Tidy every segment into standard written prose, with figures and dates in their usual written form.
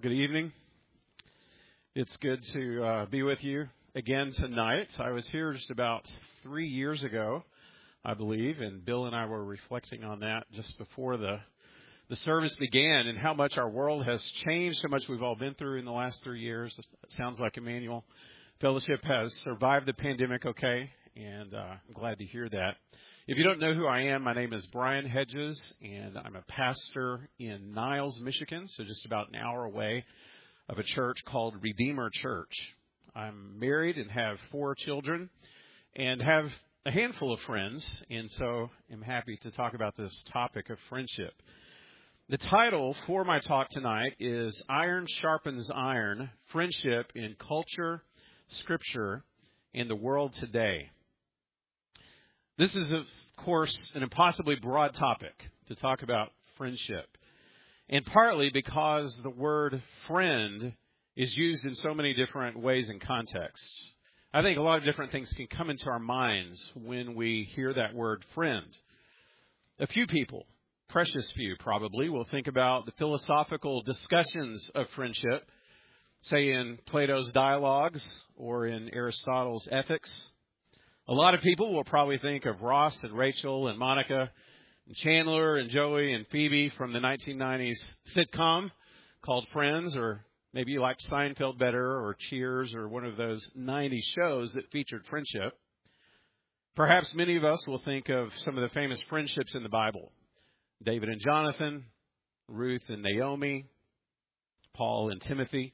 Good evening. It's good to be with you again tonight. I was here just about 3 years ago, I believe, and Bill and I were reflecting on that just before the service began and how much our world has changed, how much we've all been through in the last 3 years. It sounds like Emmanuel Fellowship has survived the pandemic okay, and I'm glad to hear that. If you don't know who I am, my name is Brian Hedges, and I'm a pastor in Niles, Michigan, so just about an hour away of a church called Redeemer Church. I'm married and have 4 children and have a handful of friends, and so I'm happy to talk about this topic of friendship. The title for my talk tonight is Iron Sharpens Iron, Friendship in Culture, Scripture, and the World Today. This is, of course, an impossibly broad topic to talk about friendship, and partly because the word friend is used in so many different ways and contexts. I think a lot of different things can come into our minds when we hear that word friend. A few people, precious few probably, will think about the philosophical discussions of friendship, say in Plato's Dialogues or in Aristotle's Ethics. A lot of people will probably think of Ross and Rachel and Monica and Chandler and Joey and Phoebe from the 1990s sitcom called Friends, or maybe you liked Seinfeld better, or Cheers, or one of those 90s shows that featured friendship. Perhaps many of us will think of some of the famous friendships in the Bible. David and Jonathan, Ruth and Naomi, Paul and Timothy.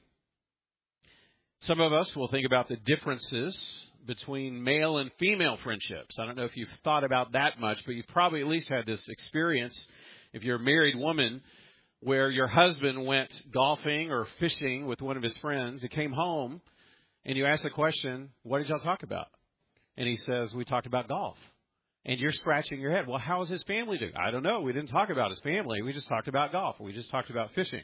Some of us will think about the differences between male and female friendships. I don't know if you've thought about that much, but you've probably at least had this experience, if you're a married woman, where your husband went golfing or fishing with one of his friends. He came home, and you ask the question, what did y'all talk about? And he says, we talked about golf. And you're scratching your head. Well, how is his family doing? I don't know. We didn't talk about his family. We just talked about golf. We just talked about fishing.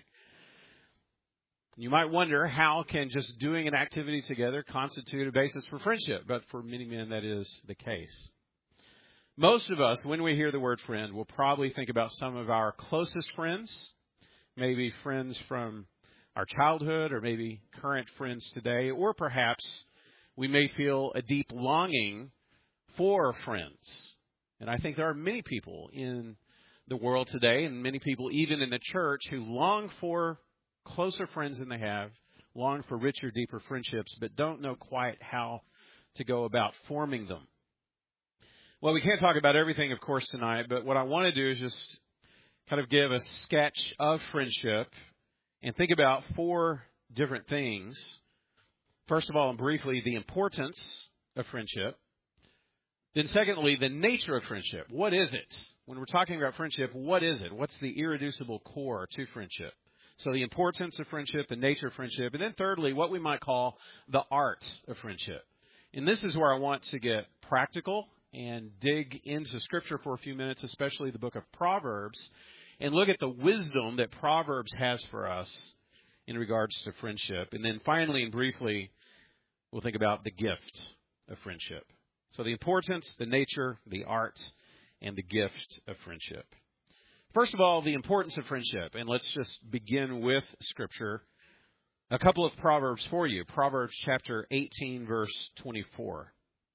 You might wonder, how can just doing an activity together constitute a basis for friendship? But for many men, that is the case. Most of us, when we hear the word friend, will probably think about some of our closest friends, maybe friends from our childhood, or maybe current friends today, or perhaps we may feel a deep longing for friends. And I think there are many people in the world today, and many people even in the church, who long for closer friends than they have, long for richer, deeper friendships, but don't know quite how to go about forming them. Well, we can't talk about everything, of course, tonight, but what I want to do is just kind of give a sketch of friendship and think about 4 different things. First of all, and briefly, the importance of friendship. Then secondly, the nature of friendship. What is it? When we're talking about friendship, what is it? What's the irreducible core to friendship? So the importance of friendship, the nature of friendship. And then thirdly, what we might call the art of friendship. And this is where I want to get practical and dig into Scripture for a few minutes, especially the book of Proverbs, and look at the wisdom that Proverbs has for us in regards to friendship. And then finally and briefly, we'll think about the gift of friendship. So the importance, the nature, the art, and the gift of friendship. First of all, the importance of friendship. And let's just begin with Scripture. A couple of Proverbs for you. Proverbs chapter 18, verse 24.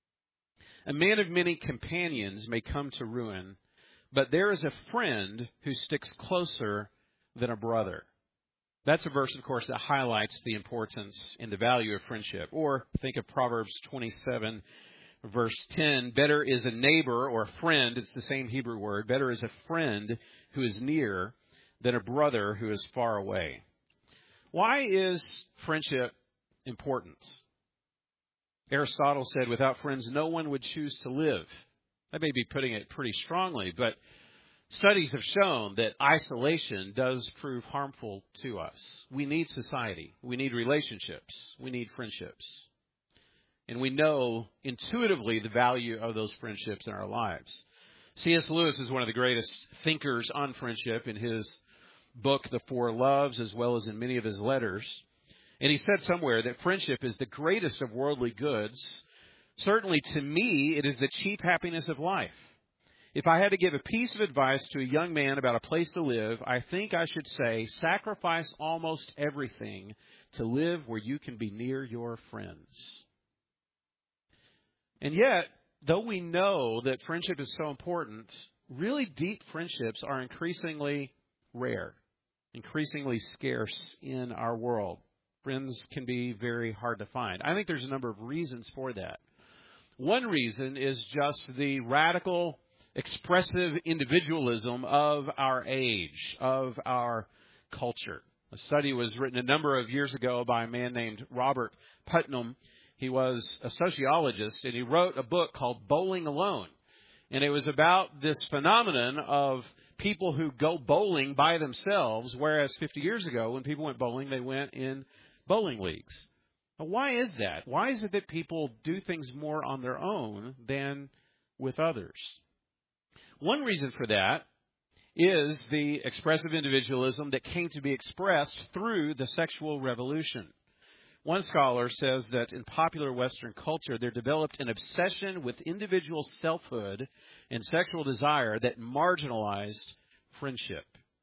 A man of many companions may come to ruin, but there is a friend who sticks closer than a brother. That's a verse, of course, that highlights the importance and the value of friendship. Or think of Proverbs 27, verse 10. Better is a neighbor or a friend, it's the same Hebrew word. Better is a friend who is near than a brother who is far away. Why is friendship important? Aristotle said, without friends, no one would choose to live. I may be putting it pretty strongly, but studies have shown that isolation does prove harmful to us. We need society. We need relationships. We need friendships. And we know intuitively the value of those friendships in our lives. C.S. Lewis is one of the greatest thinkers on friendship in his book, The Four Loves, as well as in many of his letters. And he said somewhere that friendship is the greatest of worldly goods. Certainly to me, it is the chief happiness of life. If I had to give a piece of advice to a young man about a place to live, I think I should say sacrifice almost everything to live where you can be near your friends. And yet, though we know that friendship is so important, really deep friendships are increasingly rare, increasingly scarce in our world. Friends can be very hard to find. I think there's a number of reasons for that. One reason is just the radical, expressive individualism of our age, of our culture. A study was written a number of years ago by a man named Robert Putnam. He was a sociologist, and he wrote a book called Bowling Alone. And it was about this phenomenon of people who go bowling by themselves, whereas 50 years ago, when people went bowling, they went in bowling leagues. Now, why is that? Why is it that people do things more on their own than with others? One reason for that is the expressive individualism that came to be expressed through the sexual revolution. One scholar says that in popular Western culture, there developed an obsession with individual selfhood and sexual desire that marginalized friendship.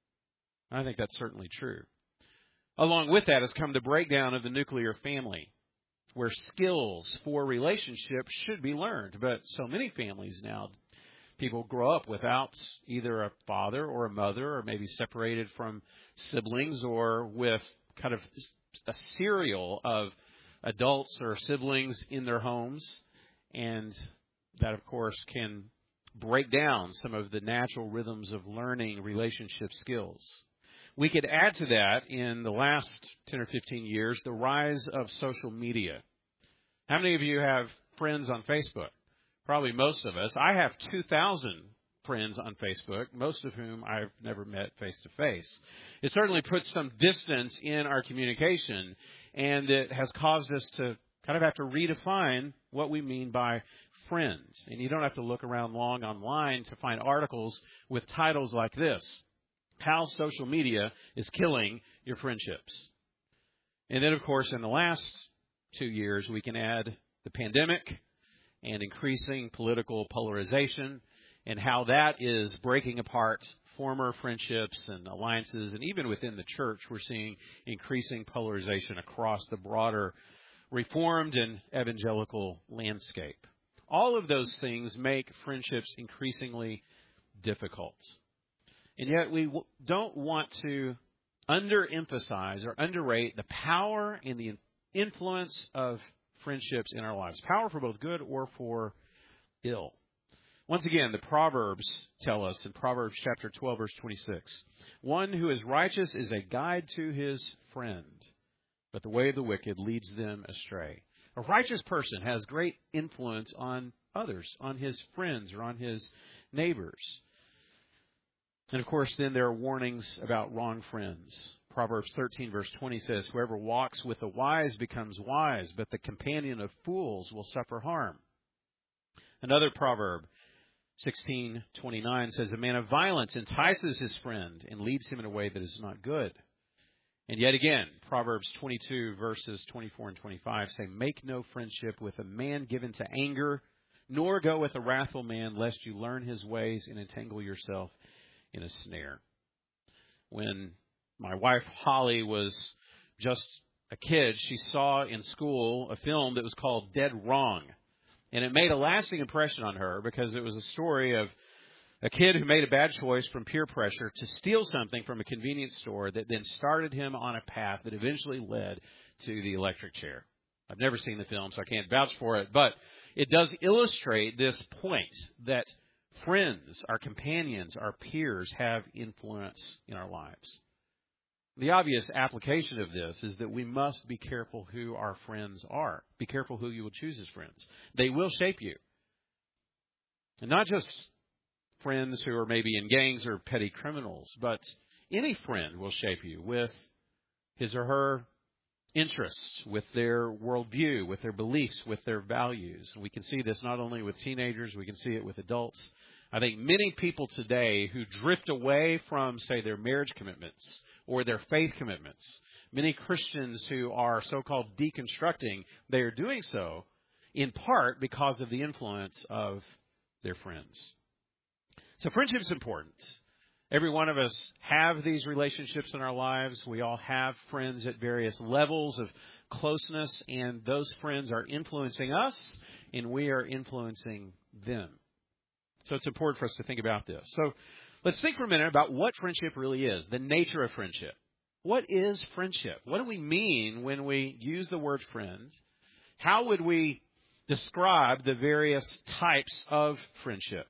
I think that's certainly true. Along with that has come the breakdown of the nuclear family, where skills for relationships should be learned. But so many families now, people grow up without either a father or a mother, or maybe separated from siblings, or with kind of a serial of adults or siblings in their homes. And that, of course, can break down some of the natural rhythms of learning relationship skills. We could add to that, in the last 10 or 15 years, the rise of social media. How many of you have friends on Facebook? Probably most of us. I have 2,000 friends on Facebook, most of whom I've never met face to face. It certainly puts some distance in our communication, and it has caused us to kind of have to redefine what we mean by friends. And you don't have to look around long online to find articles with titles like this: How Social Media is Killing Your Friendships. And then, of course, in the last 2 years, we can add the pandemic and increasing political polarization, and how that is breaking apart former friendships and alliances. And even within the church, we're seeing increasing polarization across the broader Reformed and evangelical landscape. All of those things make friendships increasingly difficult. And yet we don't want to underemphasize or underrate the power and the influence of friendships in our lives. Power for both good or for ill. Once again, the Proverbs tell us in Proverbs chapter 12, verse 26, one who is righteous is a guide to his friend, but the way of the wicked leads them astray. A righteous person has great influence on others, on his friends or on his neighbors. And of course, then there are warnings about wrong friends. Proverbs 13, verse 20 says, whoever walks with the wise becomes wise, but the companion of fools will suffer harm. Another proverb, 16:29, says, a man of violence entices his friend and leads him in a way that is not good. And yet again, Proverbs 22, verses 24 and 25 say, make no friendship with a man given to anger, nor go with a wrathful man, lest you learn his ways and entangle yourself in a snare. When my wife Holly was just a kid, she saw in school a film that was called Dead Wrong. And it made a lasting impression on her because it was a story of a kid who made a bad choice from peer pressure to steal something from a convenience store that then started him on a path that eventually led to the electric chair. I've never seen the film, so I can't vouch for it, but it does illustrate this point that friends, our companions, our peers have influence in our lives. The obvious application of this is that we must be careful who our friends are. Be careful who you will choose as friends. They will shape you. And not just friends who are maybe in gangs or petty criminals, but any friend will shape you with his or her interests, with their worldview, with their beliefs, with their values. And we can see this not only with teenagers, we can see it with adults. I think many people today who drift away from, say, their marriage commitments or their faith commitments, many Christians who are so-called deconstructing, they are doing so in part because of the influence of their friends. So friendship's important. Every one of us have these relationships in our lives. We all have friends at various levels of closeness, and those friends are influencing us, and we are influencing them. So it's important for us to think about this. So let's think for a minute about what friendship really is, the nature of friendship. What is friendship? What do we mean when we use the word friend? How would we describe the various types of friendship?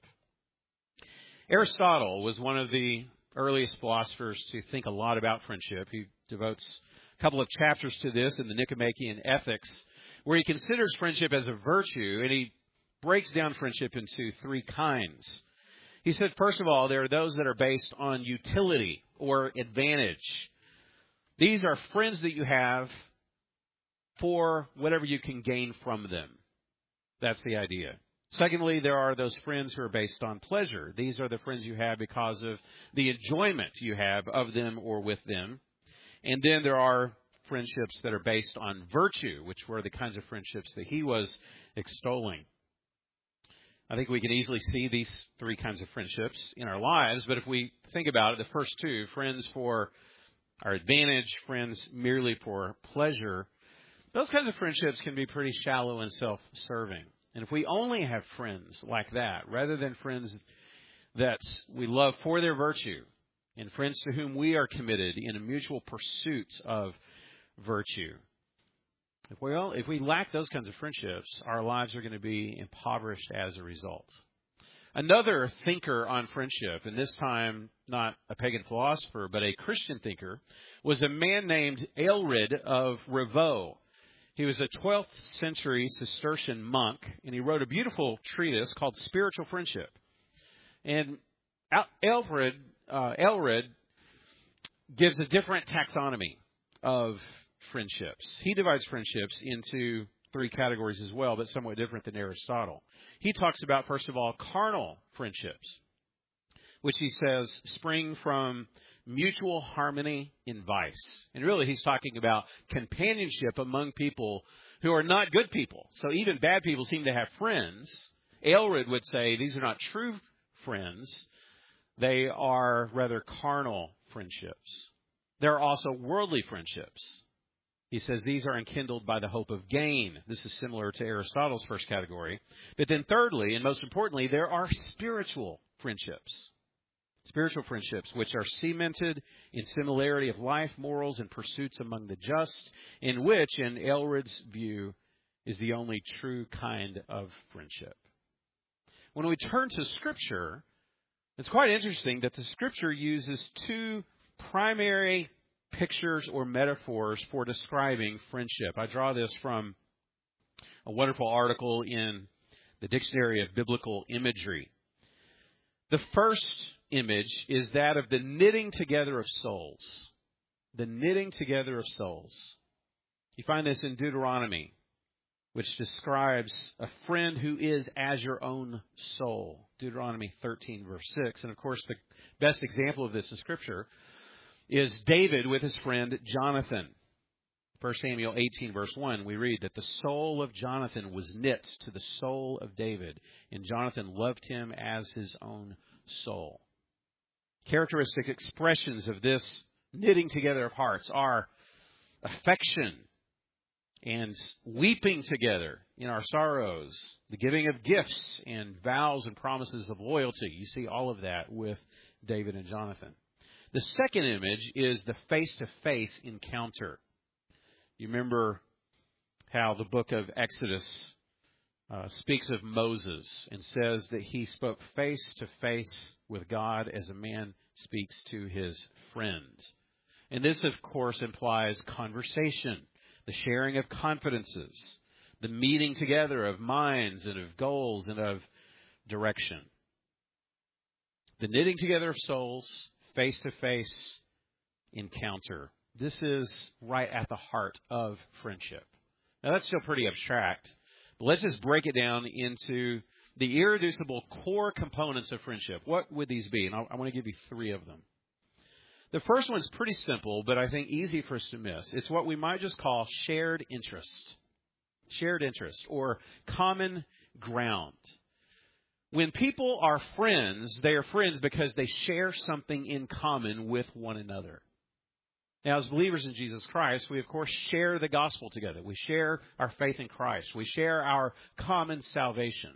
Aristotle was one of the earliest philosophers to think a lot about friendship. He devotes a couple of chapters to this in the Nicomachean Ethics, where he considers friendship as a virtue, and he breaks down friendship into three kinds. He said, first of all, there are those that are based on utility or advantage. These are friends that you have for whatever you can gain from them. That's the idea. Secondly, there are those friends who are based on pleasure. These are the friends you have because of the enjoyment you have of them or with them. And then there are friendships that are based on virtue, which were the kinds of friendships that he was extolling. I think we can easily see these three kinds of friendships in our lives, but if we think about it, the first two, friends for our advantage, friends merely for pleasure, those kinds of friendships can be pretty shallow and self-serving. And if we only have friends like that, rather than friends that we love for their virtue, and friends to whom we are committed in a mutual pursuit of virtue, if we lack those kinds of friendships, our lives are going to be impoverished as a result. Another thinker on friendship, and this time not a pagan philosopher, but a Christian thinker, was a man named Aelred of Rievaulx. He was a 12th century Cistercian monk, and he wrote a beautiful treatise called Spiritual Friendship. And Aelred gives a different taxonomy of friendships. He divides friendships into three categories as well, but somewhat different than Aristotle. He talks about, first of all, carnal friendships, which he says spring from mutual harmony in vice. And really, he's talking about companionship among people who are not good people. So even bad people seem to have friends. Aelred would say these are not true friends. They are rather carnal friendships. There are also worldly friendships. He says these are enkindled by the hope of gain. This is similar to Aristotle's first category. But then thirdly, and most importantly, there are spiritual friendships. Spiritual friendships, which are cemented in similarity of life, morals, and pursuits among the just, in which, in Aelred's view, is the only true kind of friendship. When we turn to Scripture, it's quite interesting that the Scripture uses two primary pictures or metaphors for describing friendship. I draw this from a wonderful article in the Dictionary of Biblical Imagery. The first image is that of the knitting together of souls. The knitting together of souls. You find this in Deuteronomy, which describes a friend who is as your own soul. Deuteronomy 13, verse 6. And of course, the best example of this in Scripture is David with his friend Jonathan. 1 Samuel 18, verse 1, we read that the soul of Jonathan was knit to the soul of David, and Jonathan loved him as his own soul. Characteristic expressions of this knitting together of hearts are affection and weeping together in our sorrows, the giving of gifts and vows and promises of loyalty. You see all of that with David and Jonathan. The second image is the face-to-face encounter. You remember how the book of Exodus speaks of Moses and says that he spoke face-to-face with God as a man speaks to his friends. And this, of course, implies conversation, the sharing of confidences, the meeting together of minds and of goals and of direction. The knitting together of souls, face-to-face encounter. This is right at the heart of friendship. Now, that's still pretty abstract, but let's just break it down into the irreducible core components of friendship. What would these be? And I want to give you three of them. The first one's pretty simple, but I think easy for us to miss. It's what we might just call shared interest. Shared interest or common ground. When people are friends, they are friends because they share something in common with one another. Now, as believers in Jesus Christ, we, of course, share the gospel together. We share our faith in Christ. We share our common salvation.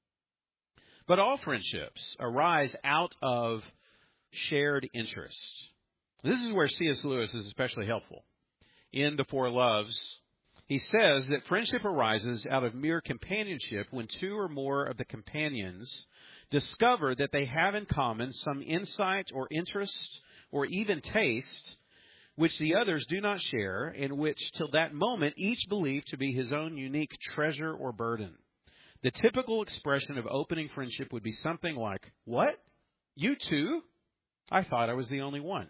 But all friendships arise out of shared interests. This is where C.S. Lewis is especially helpful. In The Four Loves, he says that friendship arises out of mere companionship when two or more of the companions discover that they have in common some insight or interest or even taste which the others do not share, and which till that moment each believed to be his own unique treasure or burden. The typical expression of opening friendship would be something like, "What? You too? I thought I was the only one."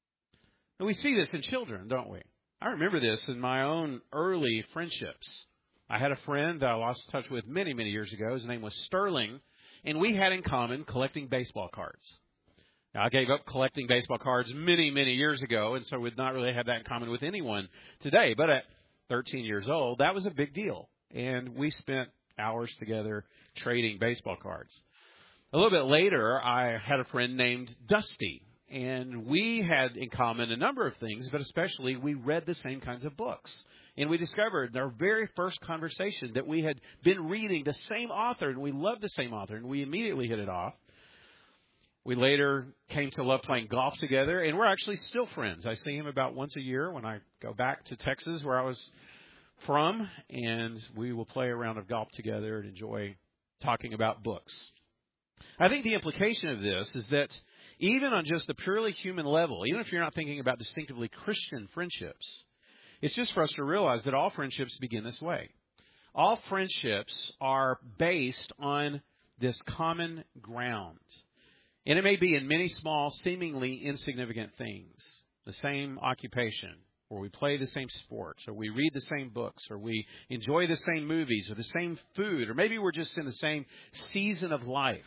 And we see this in children, don't we? I remember this in my own early friendships. I had a friend that I lost touch with many, many years ago. His name was Sterling, and we had in common collecting baseball cards. Now, I gave up collecting baseball cards many, many years ago, and so would not really have that in common with anyone today. But at 13 years old, that was a big deal, and we spent hours together trading baseball cards. A little bit later, I had a friend named Dusty, and we had in common a number of things, but especially we read the same kinds of books. And we discovered in our very first conversation that we had been reading the same author, and we loved the same author, and we immediately hit it off. We later came to love playing golf together, and we're actually still friends. I see him about once a year when I go back to Texas, where I was from, and we will play a round of golf together and enjoy talking about books. I think the implication of this is that even on just the purely human level, even if you're not thinking about distinctively Christian friendships, it's just for us to realize that all friendships begin this way. All friendships are based on this common ground. And it may be in many small, seemingly insignificant things. The same occupation, or we play the same sports, or we read the same books, or we enjoy the same movies, or the same food, or maybe we're just in the same season of life.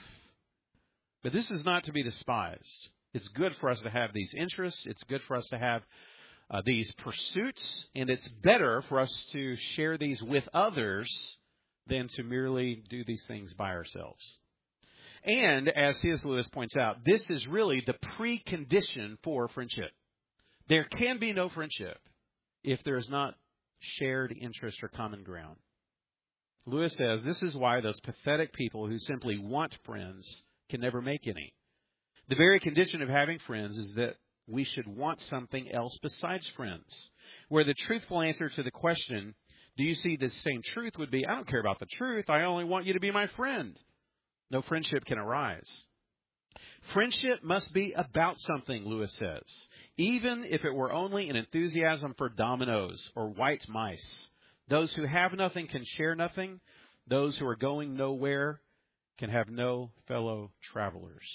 But this is not to be despised. It's good for us to have these interests. It's good for us to have these pursuits. And it's better for us to share these with others than to merely do these things by ourselves. And, as C.S. Lewis points out, this is really the precondition for friendship. There can be no friendship if there is not shared interest or common ground. Lewis says this is why those pathetic people who simply want friends can never make any. The very condition of having friends is that we should want something else besides friends. Where the truthful answer to the question, do you see the same truth, would be, I don't care about the truth, I only want you to be my friend. No friendship can arise. Friendship must be about something, Lewis says, even if it were only an enthusiasm for dominoes or white mice. Those who have nothing can share nothing. Those who are going nowhere can have no fellow travelers.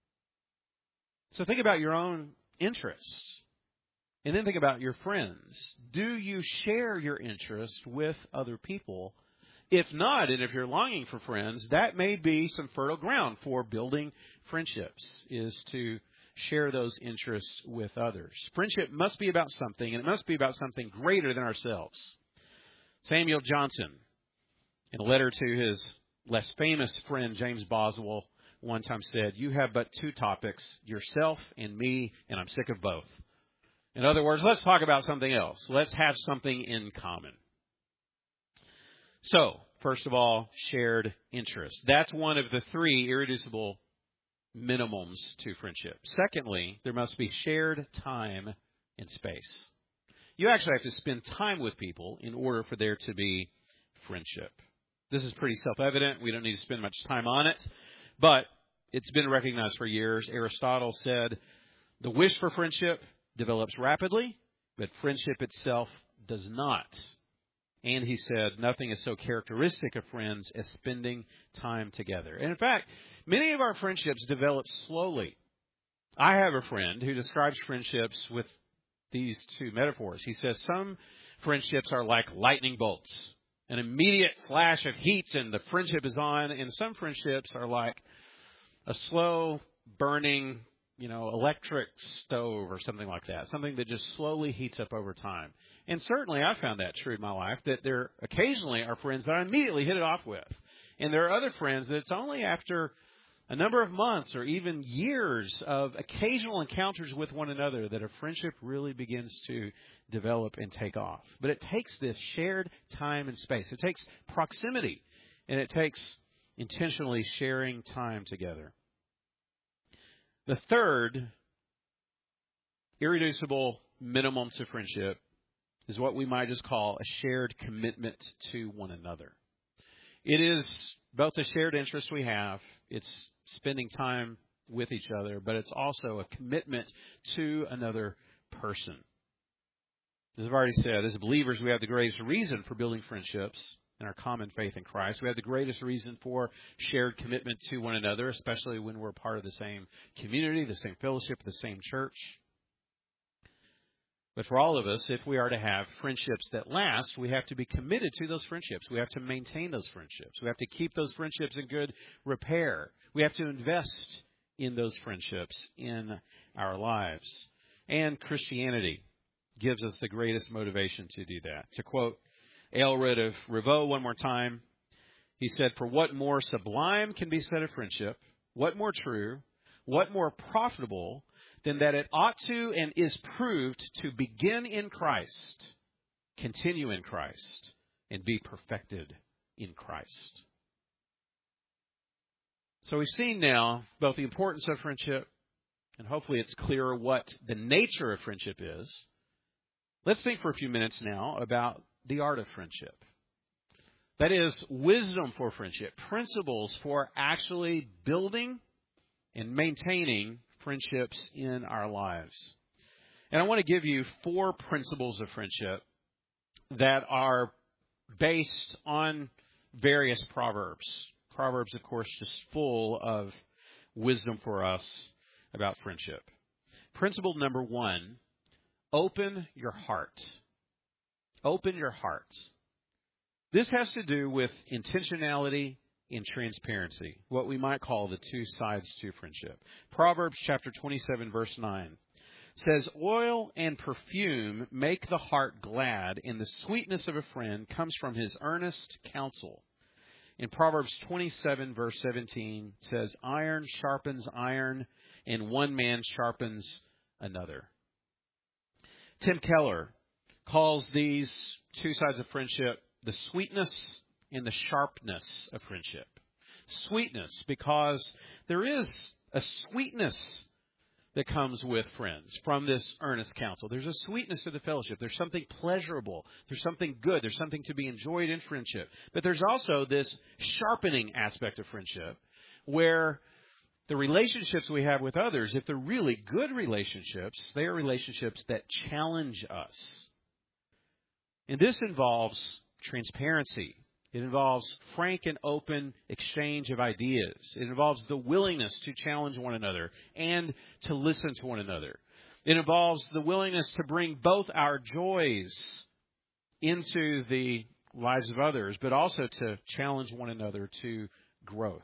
So think about your own interests, and then think about your friends. Do you share your interests with other people? If not, and if you're longing for friends, that may be some fertile ground for building friendships, is to share those interests with others. Friendship must be about something, and it must be about something greater than ourselves. Samuel Johnson, in a letter to his less famous friend James Boswell, one time said, "You have but two topics, yourself and me, and I'm sick of both." In other words, let's talk about something else. Let's have something in common. So, first of all, shared interest. That's one of the three irreducible minimums to friendship. Secondly, there must be shared time and space. You actually have to spend time with people in order for there to be friendship. This is pretty self-evident. We don't need to spend much time on it, but it's been recognized for years. Aristotle said, the wish for friendship develops rapidly, but friendship itself does not. And he said, nothing is so characteristic of friends as spending time together. And in fact, many of our friendships develop slowly. I have a friend who describes friendships with these two metaphors. He says some friendships are like lightning bolts, an immediate flash of heat and the friendship is on. And some friendships are like a slow burning, electric stove or something like that, something that just slowly heats up over time. And certainly I found that true in my life, that there occasionally are friends that I immediately hit it off with. And there are other friends that it's only after a number of months or even years of occasional encounters with one another that a friendship really begins to develop and take off. But it takes this shared time and space. It takes proximity, and it takes intentionally sharing time together. The third irreducible minimum to friendship is what we might just call a shared commitment to one another. It is both a shared interest we have, it's spending time with each other, but it's also a commitment to another person. As I've already said, as believers, we have the greatest reason for building friendships in our common faith in Christ. We have the greatest reason for shared commitment to one another, especially when we're part of the same community, the same fellowship, the same church. But for all of us, if we are to have friendships that last, we have to be committed to those friendships. We have to maintain those friendships. We have to keep those friendships in good repair. We have to invest in those friendships in our lives. And Christianity gives us the greatest motivation to do that. To quote Aelred of Rievaulx one more time, he said, "For what more sublime can be said of friendship? What more true? What more profitable than that it ought to and is proved to begin in Christ, continue in Christ, and be perfected in Christ." So we've seen now both the importance of friendship, and hopefully it's clearer what the nature of friendship is. Let's think for a few minutes now about the art of friendship. That is, wisdom for friendship, principles for actually building and maintaining friendships in our lives. And I want to give you 4 principles of friendship that are based on various proverbs. Proverbs, of course, just full of wisdom for us about friendship. Principle number 1, open your heart. Open your heart. This has to do with intentionality and transparency, what we might call the 2 sides to friendship. Proverbs chapter 27, verse 9 says, "Oil and perfume make the heart glad, and the sweetness of a friend comes from his earnest counsel." In Proverbs 27, verse 17 says, "Iron sharpens iron, and one man sharpens another." Tim Keller calls these 2 sides of friendship the sweetness and the sharpness of friendship. Sweetness, because there is a sweetness that comes with friends from this earnest counsel. There's a sweetness to the fellowship. There's something pleasurable. There's something good. There's something to be enjoyed in friendship. But there's also this sharpening aspect of friendship where the relationships we have with others, if they're really good relationships, they are relationships that challenge us. And this involves transparency. It involves frank and open exchange of ideas. It involves the willingness to challenge one another and to listen to one another. It involves the willingness to bring both our joys into the lives of others, but also to challenge one another to growth.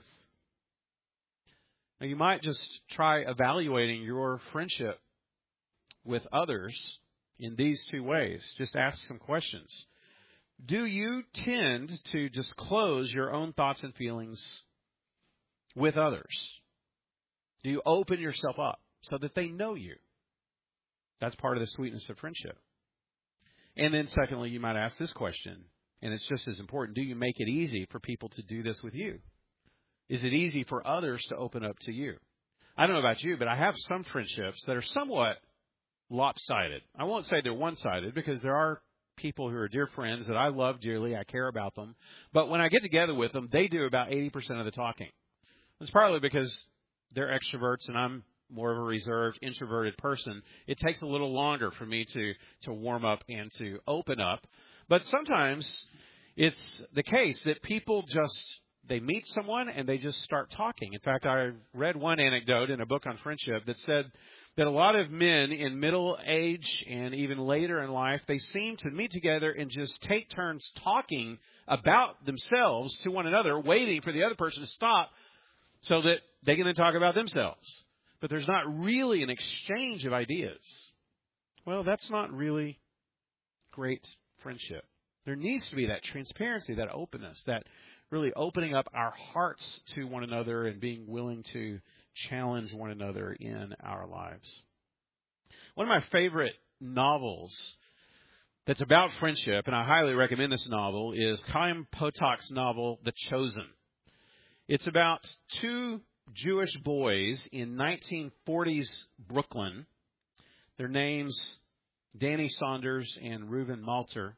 Now, you might just try evaluating your friendship with others in these 2 ways. Just ask some questions. Do you tend to disclose your own thoughts and feelings with others? Do you open yourself up so that they know you? That's part of the sweetness of friendship. And then secondly, you might ask this question, and it's just as important. Do you make it easy for people to do this with you? Is it easy for others to open up to you? I don't know about you, but I have some friendships that are somewhat lopsided. I won't say they're one-sided, because there are people who are dear friends that I love dearly. I care about them. But when I get together with them, they do about 80% of the talking. It's partly because they're extroverts and I'm more of a reserved, introverted person. It takes a little longer for me to warm up and to open up. But sometimes it's the case that people they meet someone and they just start talking. In fact, I read one anecdote in a book on friendship that said that a lot of men in middle age and even later in life, they seem to meet together and just take turns talking about themselves to one another, waiting for the other person to stop so that they can then talk about themselves. But there's not really an exchange of ideas. Well, that's not really great friendship. There needs to be that transparency, that openness, that really opening up our hearts to one another and being willing to challenge one another in our lives. One of my favorite novels that's about friendship, and I highly recommend this novel, is Chaim Potok's novel, The Chosen. It's about two Jewish boys in 1940s Brooklyn. Their names, Danny Saunders and Reuven Malter.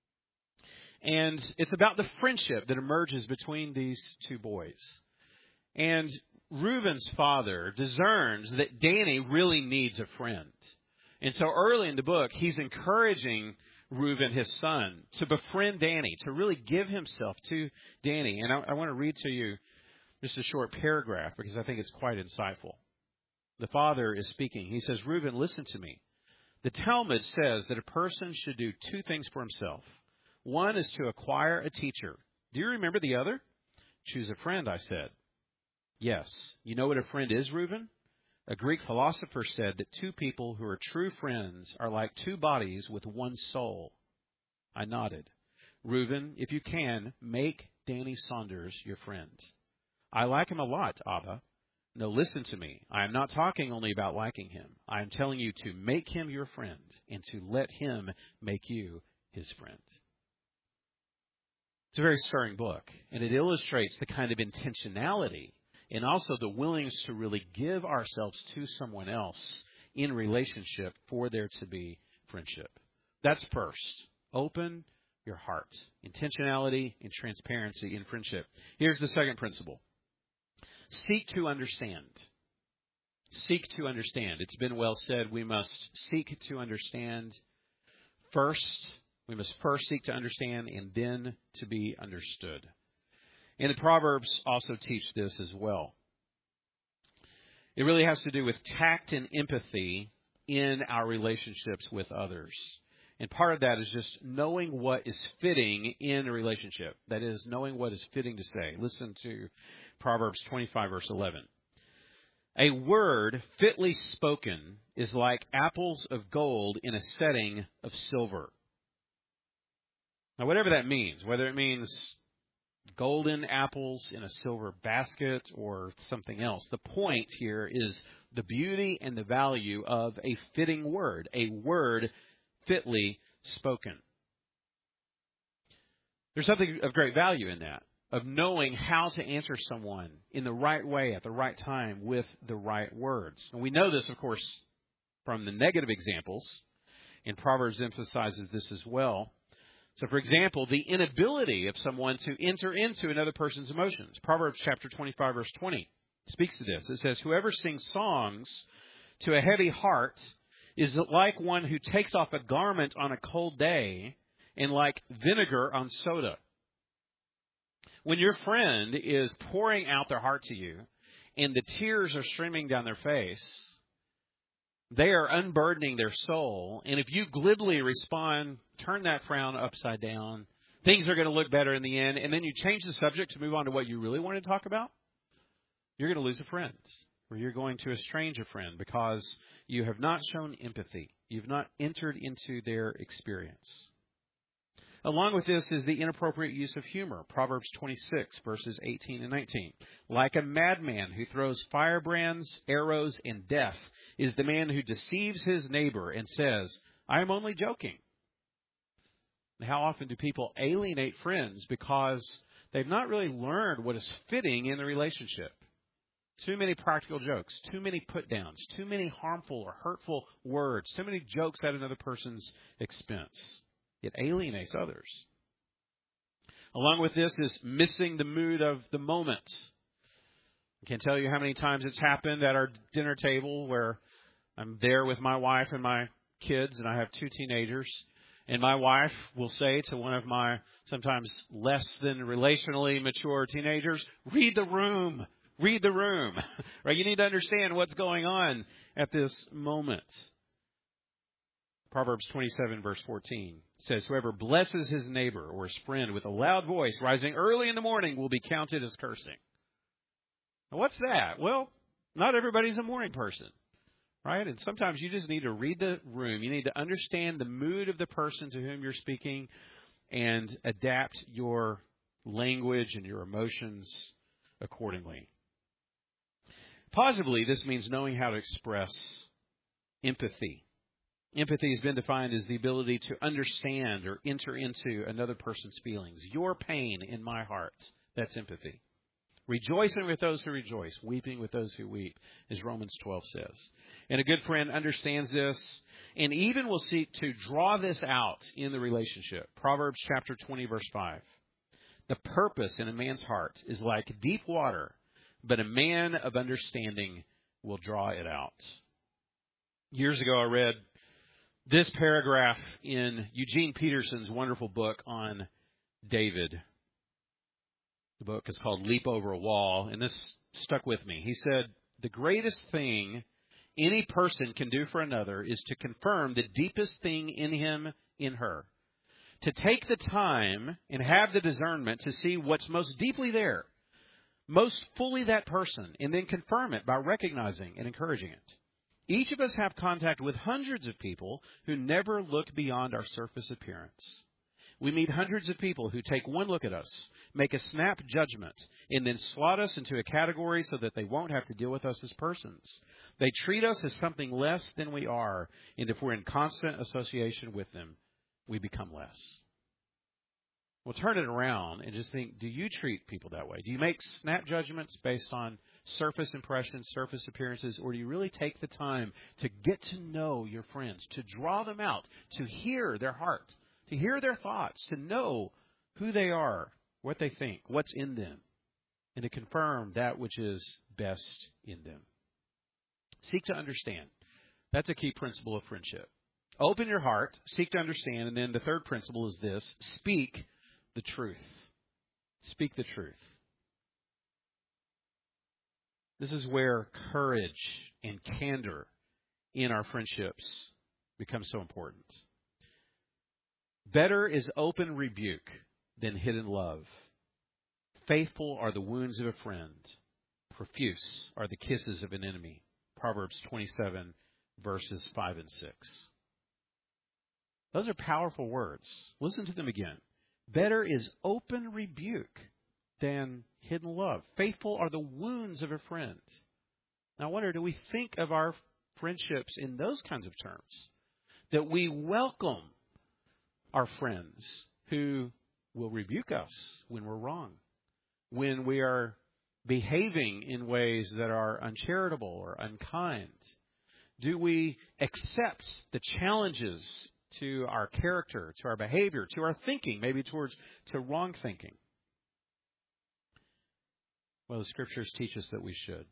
And it's about the friendship that emerges between these two boys. And Reuven's father discerns that Danny really needs a friend. And so early in the book, he's encouraging Reuven, his son, to befriend Danny, to really give himself to Danny. And I want to read to you just a short paragraph because I think it's quite insightful. The father is speaking. He says, Reuven, listen to me. The Talmud says that a person should do two things for himself. One is to acquire a teacher. Do you remember the other? Choose a friend, I said. Yes. You know what a friend is, Reuven? A Greek philosopher said that two people who are true friends are like two bodies with one soul. I nodded. Reuven, if you can, make Danny Saunders your friend. I like him a lot, Abba. No, listen to me. I am not talking only about liking him. I am telling you to make him your friend and to let him make you his friend. It's a very stirring book, and it illustrates the kind of intentionality and also the willingness to really give ourselves to someone else in relationship for there to be friendship. That's first. Open your heart. Intentionality and transparency in friendship. Here's the second principle. Seek to understand. Seek to understand. It's been well said, we must seek to understand first. We must first seek to understand and then to be understood. And the Proverbs also teach this as well. It really has to do with tact and empathy in our relationships with others. And part of that is just knowing what is fitting in a relationship. That is, knowing what is fitting to say. Listen to Proverbs 25, verse 11. A word fitly spoken is like apples of gold in a setting of silver. Now, whatever that means, whether it means golden apples in a silver basket or something else, the point here is the beauty and the value of a fitting word, a word fitly spoken. There's something of great value in that, of knowing how to answer someone in the right way at the right time with the right words. And we know this, of course, from the negative examples, and Proverbs emphasizes this as well. So, for example, the inability of someone to enter into another person's emotions. Proverbs chapter 25, verse 20 speaks to this. It says, whoever sings songs to a heavy heart is like one who takes off a garment on a cold day and like vinegar on soda. When your friend is pouring out their heart to you and the tears are streaming down their face, they are unburdening their soul. And if you glibly respond, turn that frown upside down, things are going to look better in the end, and then you change the subject to move on to what you really want to talk about, you're going to lose a friend, or you're going to estrange a friend because you have not shown empathy. You've not entered into their experience. Along with this is the inappropriate use of humor. Proverbs 26, verses 18 and 19. Like a madman who throws firebrands, arrows, and death is the man who deceives his neighbor and says, I am only joking. How often do people alienate friends because they've not really learned what is fitting in the relationship? Too many practical jokes, too many put-downs, too many harmful or hurtful words, too many jokes at another person's expense. It alienates others. Along with this is missing the mood of the moment. I can't tell you how many times it's happened at our dinner table where I'm there with my wife and my kids, and I have two teenagers. And my wife will say to one of my sometimes less than relationally mature teenagers, read the room. Read the room. Right? You need to understand what's going on at this moment. Proverbs 27, verse 14 says, whoever blesses his neighbor or his friend with a loud voice rising early in the morning will be counted as cursing. Now, what's that? Well, not everybody's a morning person, right? And sometimes you just need to read the room. You need to understand the mood of the person to whom you're speaking and adapt your language and your emotions accordingly. Positively, this means knowing how to express empathy. Empathy has been defined as the ability to understand or enter into another person's feelings. Your pain in my heart. That's empathy. Rejoicing with those who rejoice, weeping with those who weep, as Romans 12 says. And a good friend understands this and even will seek to draw this out in the relationship. Proverbs chapter 20, verse 5. The purpose in a man's heart is like deep water, but a man of understanding will draw it out. Years ago, I read this paragraph in Eugene Peterson's wonderful book on David. The book is called Leap Over a Wall, and this stuck with me. He said, the greatest thing any person can do for another is to confirm the deepest thing in him, in her. To take the time and have the discernment to see what's most deeply there, most fully that person, and then confirm it by recognizing and encouraging it. Each of us have contact with hundreds of people who never look beyond our surface appearance. We meet hundreds of people who take one look at us, make a snap judgment, and then slot us into a category so that they won't have to deal with us as persons. They treat us as something less than we are, and if we're in constant association with them, we become less. Well, turn it around and just think, do you treat people that way? Do you make snap judgments based on surface impressions, surface appearances, or do you really take the time to get to know your friends, to draw them out, to hear their heart, to hear their thoughts, to know who they are, what they think, what's in them, and to confirm that which is best in them? Seek to understand. That's a key principle of friendship. Open your heart, seek to understand, and then the third principle is this: speak the truth. Speak the truth. This is where courage and candor in our friendships become so important. Better is open rebuke than hidden love. Faithful are the wounds of a friend. Profuse are the kisses of an enemy. Proverbs 27, verses 5 and 6. Those are powerful words. Listen to them again. Better is open rebuke than hidden love. Faithful are the wounds of a friend. Now I wonder, do we think of our friendships in those kinds of terms? That we welcome our friends who will rebuke us when we're wrong, when we are behaving in ways that are uncharitable or unkind? Do we accept the challenges to our character, to our behavior, to our thinking, maybe to wrong thinking? Well, the Scriptures teach us that we should.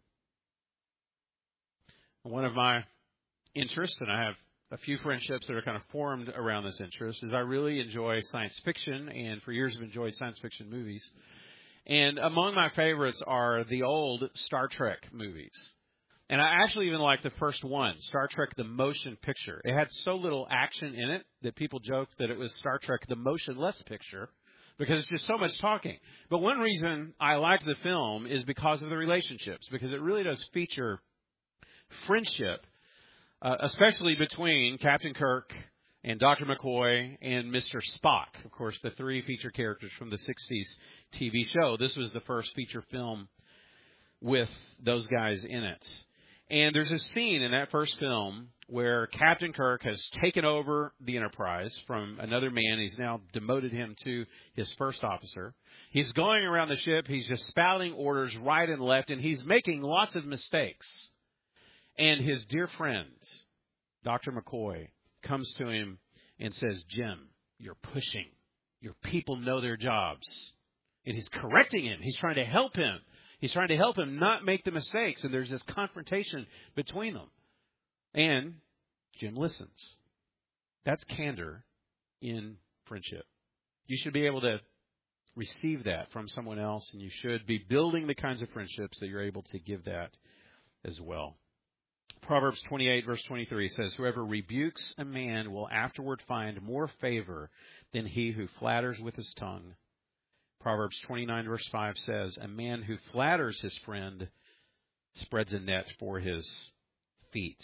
One of my interests, and I have a few friendships that are kind of formed around this interest, is I really enjoy science fiction, and for years I've enjoyed science fiction movies. And among my favorites are the old Star Trek movies. And I actually even like the first one, Star Trek the Motion Picture. It had so little action in it that people joked that it was Star Trek the Motionless Picture, because it's just so much talking. But one reason I liked the film is because of the relationships, because it really does feature friendship, especially between Captain Kirk and Dr. McCoy and Mr. Spock. Of course, the three feature characters from the 60s TV show. This was the first feature film with those guys in it. And there's a scene in that first film where Captain Kirk has taken over the Enterprise from another man. He's now demoted him to his first officer. He's going around the ship. He's just spouting orders right and left, and he's making lots of mistakes. And his dear friend, Dr. McCoy, comes to him and says, "Jim, you're pushing. Your people know their jobs." And he's correcting him. He's trying to help him. He's trying to help him not make the mistakes. And there's this confrontation between them. And Jim listens. That's candor in friendship. You should be able to receive that from someone else, and you should be building the kinds of friendships that you're able to give that as well. Proverbs 28, verse 23 says, "Whoever rebukes a man will afterward find more favor than he who flatters with his tongue." Proverbs 29, verse 5 says, "A man who flatters his friend spreads a net for his feet."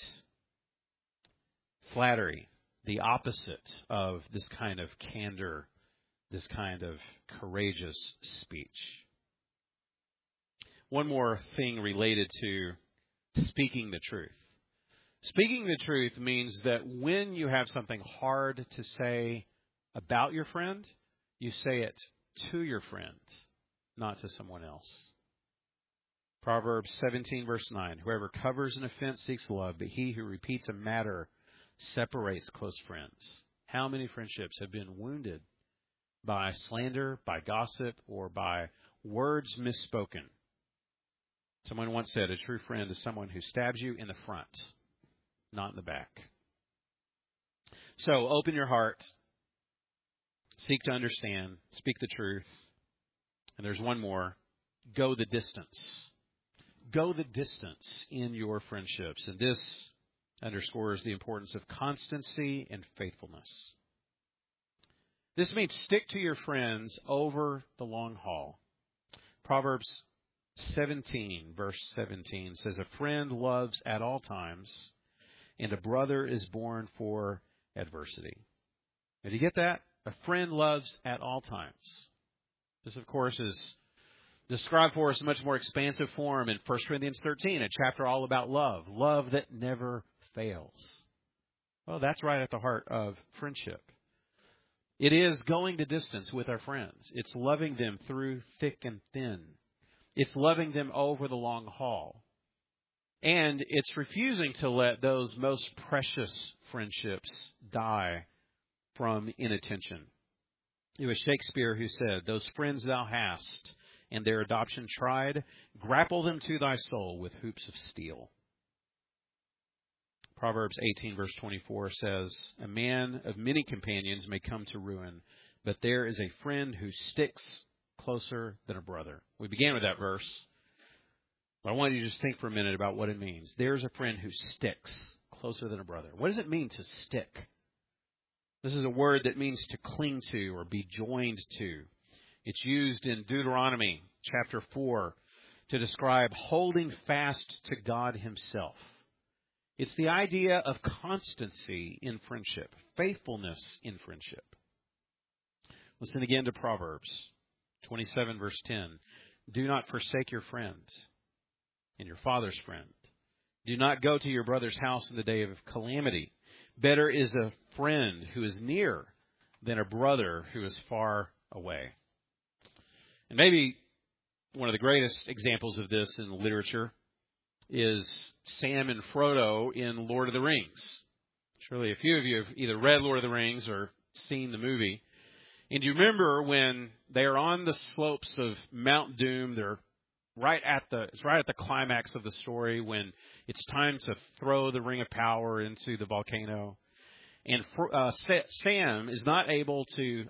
Flattery, the opposite of this kind of candor this kind of courageous speech. One more thing related to speaking the truth. Speaking the truth means that when you have something hard to say about your friend, you say it to your friend, not to someone else. Proverbs 17, verse 9, whoever covers an offense seeks love, but he who repeats a matter separates close friends. How many friendships have been wounded by slander, by gossip, or by words misspoken? Someone once said, a true friend is someone who stabs you in the front, not in the back. So open your heart, seek to understand, speak the truth. And there's one more, go the distance. Go the distance in your friendships. And this underscores the importance of constancy and faithfulness. This means stick to your friends over the long haul. Proverbs 17, verse 17 says, a friend loves at all times, and a brother is born for adversity. Now, do you get that? A friend loves at all times. This, of course, is described for us in much more expansive form in 1 Corinthians 13, a chapter all about love. Love that never fails. Well, that's right at the heart of friendship. It is going the distance with our friends. It's loving them through thick and thin. It's loving them over the long haul. And it's refusing to let those most precious friendships die from inattention. It was Shakespeare who said, those friends thou hast, and their adoption tried, grapple them to thy soul with hoops of steel. Proverbs 18, verse 24 says, a man of many companions may come to ruin, but there is a friend who sticks closer than a brother. We began with that verse, but I want you to just think for a minute about what it means. There's a friend who sticks closer than a brother. What does it mean to stick? This is a word that means to cling to or be joined to. It's used in Deuteronomy chapter 4 to describe holding fast to God himself. It's the idea of constancy in friendship, faithfulness in friendship. Listen again to Proverbs 27, verse 10. Do not forsake your friend and your father's friend. Do not go to your brother's house in the day of calamity. Better is a friend who is near than a brother who is far away. And maybe one of the greatest examples of this in literature is Sam and Frodo in Lord of the Rings. Surely a few of you have either read Lord of the Rings or seen the movie. And you remember when they are on the slopes of Mount Doom, they're it's right at the climax of the story when it's time to throw the Ring of Power into the volcano. And Frodo is not able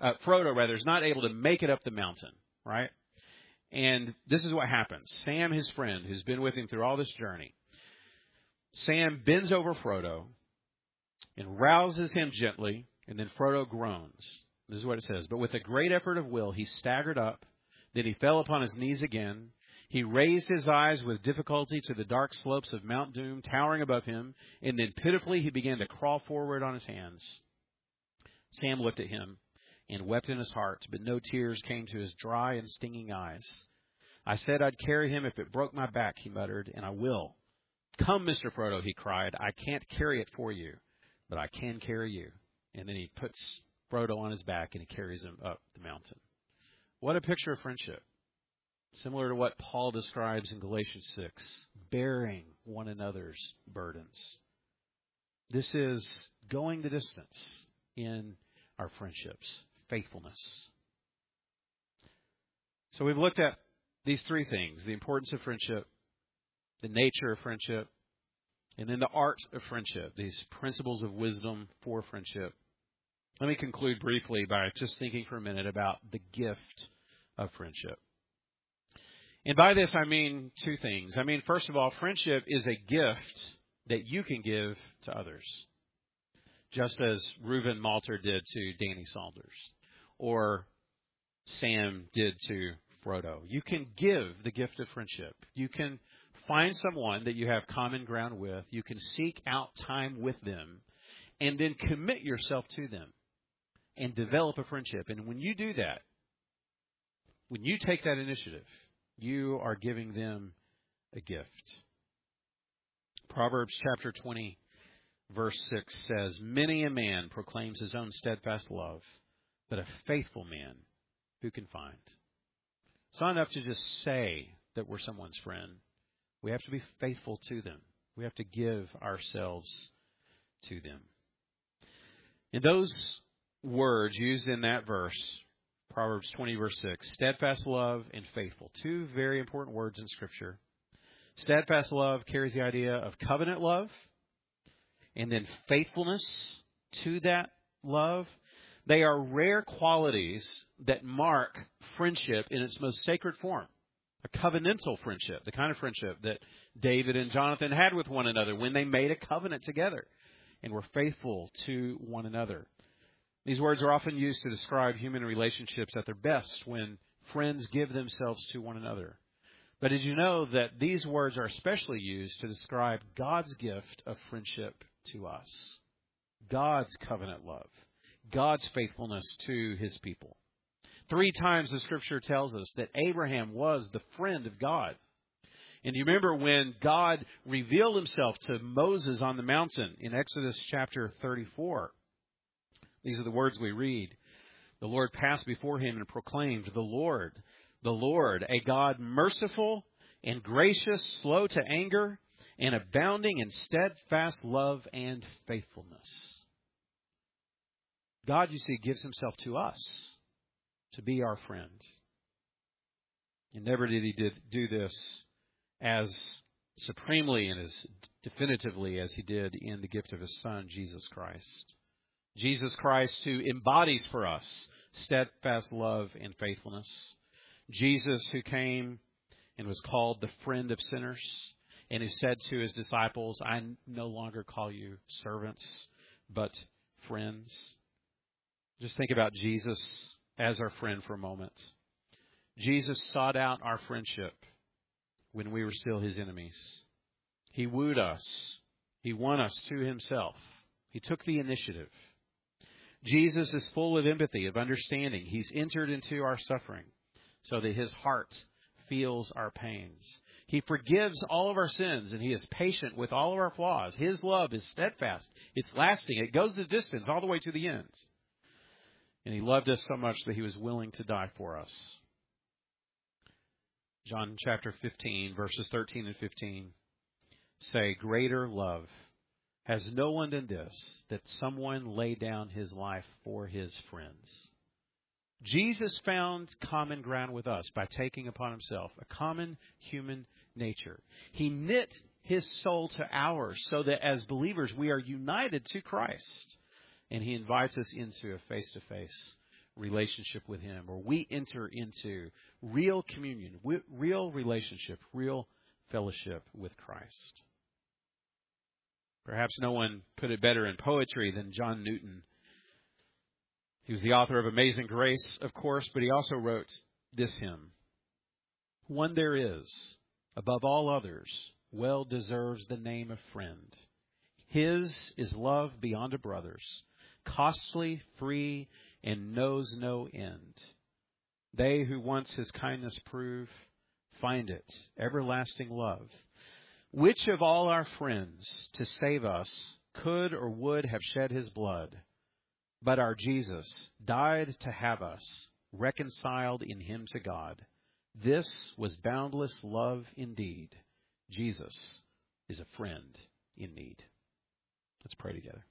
to make it up the mountain, right? And this is what happens. Sam, his friend, who's been with him through all this journey, Sam bends over Frodo and rouses him gently, and then Frodo groans. This is what it says. But with a great effort of will, he staggered up. Then he fell upon his knees again. He raised his eyes with difficulty to the dark slopes of Mount Doom, towering above him, and then pitifully he began to crawl forward on his hands. Sam looked at him and wept in his heart, but no tears came to his dry and stinging eyes. I said I'd carry him if it broke my back, he muttered, and I will. Come, Mr. Frodo, he cried. I can't carry it for you, but I can carry you. And then he puts Frodo on his back and he carries him up the mountain. What a picture of friendship. Similar to what Paul describes in Galatians 6, bearing one another's burdens. This is going the distance in our friendships, faithfulness. So we've looked at these three things: the importance of friendship, the nature of friendship, and then the art of friendship, these principles of wisdom for friendship. Let me conclude briefly by just thinking for a minute about the gift of friendship. And by this, I mean two things. I mean, first of all, friendship is a gift that you can give to others, just as Reuben Malter did to Danny Saunders, or Sam did to Frodo. You can give the gift of friendship. You can find someone that you have common ground with. You can seek out time with them and then commit yourself to them. and develop a friendship. And when you do that, when you take that initiative, you are giving them a gift. Proverbs chapter 20, verse 6 says, "Many a man proclaims his own steadfast love, but a faithful man who can find?" It's not enough to just say that we're someone's friend. We have to be faithful to them. We have to give ourselves to them. In those words used in that verse, Proverbs 20, verse 6, steadfast love and faithful, two very important words in Scripture. Steadfast love carries the idea of covenant love, and then faithfulness to that love. They are rare qualities that mark friendship in its most sacred form. A covenantal friendship, the kind of friendship that David and Jonathan had with one another when they made a covenant together and were faithful to one another. These words are often used to describe human relationships at their best when friends give themselves to one another. But did you know that these words are especially used to describe God's gift of friendship to us? God's covenant love. God's faithfulness to His people. 3 times the Scripture tells us that Abraham was the friend of God. And you remember when God revealed Himself to Moses on the mountain in Exodus chapter 34. These are the words we read. The Lord passed before him and proclaimed, the Lord, a God merciful and gracious, slow to anger, and abounding in steadfast love and faithfulness. God, you see, gives Himself to us to be our friend. And never did He do this as supremely and as definitively as He did in the gift of His Son, Jesus Christ. Jesus Christ, who embodies for us steadfast love and faithfulness. Jesus, who came and was called the friend of sinners, and who said to His disciples, I no longer call you servants, but friends. Just think about Jesus as our friend for a moment. Jesus sought out our friendship when we were still His enemies. He wooed us. He won us to Himself. He took the initiative. Jesus is full of empathy, of understanding. He's entered into our suffering so that His heart feels our pains. He forgives all of our sins, and He is patient with all of our flaws. His love is steadfast. It's lasting. It goes the distance all the way to the end. And He loved us so much that He was willing to die for us. John chapter 15, verses 13 and 15 say, greater love has no one than this, that someone lay down his life for his friends. Jesus found common ground with us by taking upon Himself a common human nature. He knit His soul to ours so that as believers we are united to Christ. And He invites us into a face-to-face relationship with Him, where we enter into real communion, real relationship, real fellowship with Christ. Perhaps no one put it better in poetry than John Newton. He was the author of Amazing Grace, of course, but he also wrote this hymn. One there is, above all others, well deserves the name of friend. His is love beyond a brother's, costly, free, and knows no end. They who once His kindness prove, find it, everlasting love. Which of all our friends to save us could or would have shed His blood? But our Jesus died to have us, reconciled in Him to God. This was boundless love indeed. Jesus is a friend in need. Let's pray together.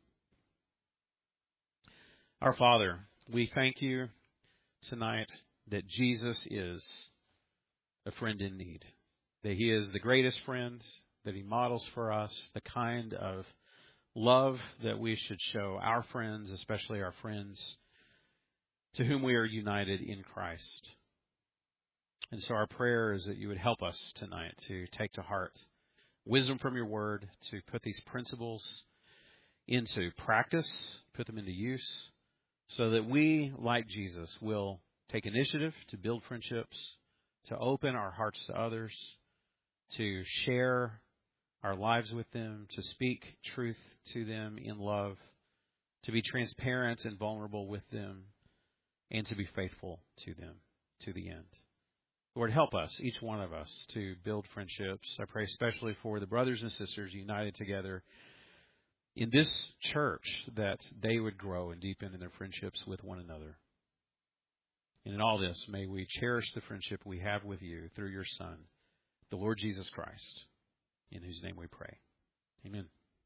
Our Father, we thank You tonight that Jesus is a friend in need, that He is the greatest friend, that He models for us the kind of love that we should show our friends, especially our friends to whom we are united in Christ. And so our prayer is that You would help us tonight to take to heart wisdom from Your Word, to put these principles into practice, put them into use, so that we, like Jesus, will take initiative to build friendships, to open our hearts to others, to share our lives with them, to speak truth to them in love, to be transparent and vulnerable with them, and to be faithful to them to the end. Lord, help us, each one of us, to build friendships. I pray especially for the brothers and sisters united together in this church, that they would grow and deepen in their friendships with one another. And in all this, may we cherish the friendship we have with you through your Son, the Lord Jesus Christ, in whose name we pray. Amen.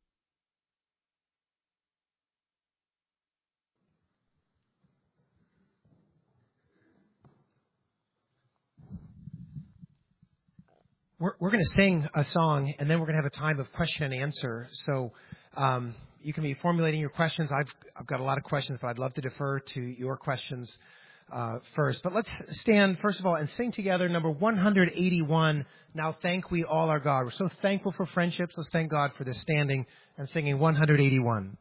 We're going to sing a song, and then we're going to have a time of question and answer. So you can be formulating your questions. I've got a lot of questions, but I'd love to defer to your questions first. But let's stand, first of all, and sing together number 181, Now Thank We All Our God. We're so thankful for friendships. Let's thank God for this standing and singing 181.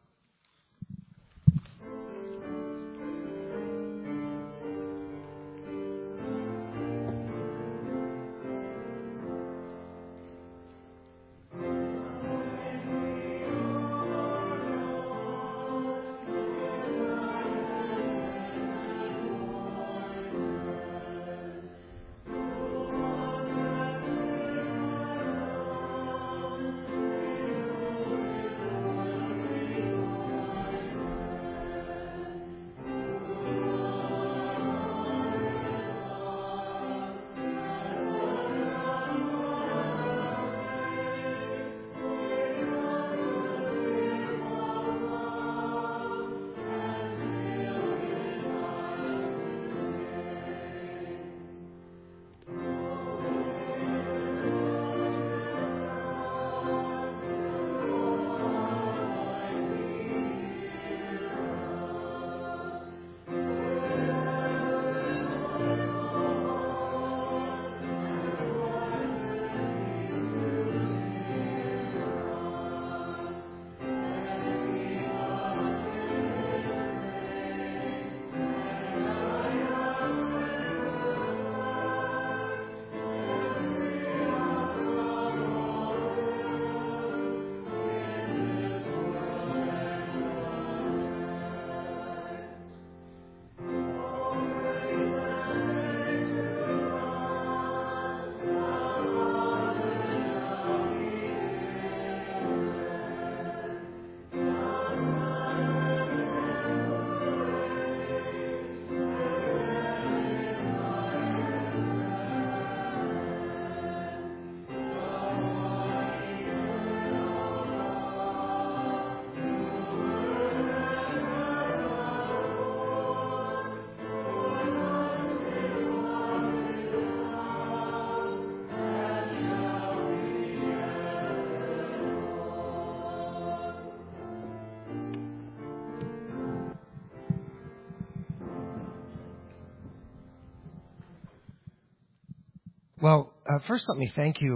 Well, first let me thank you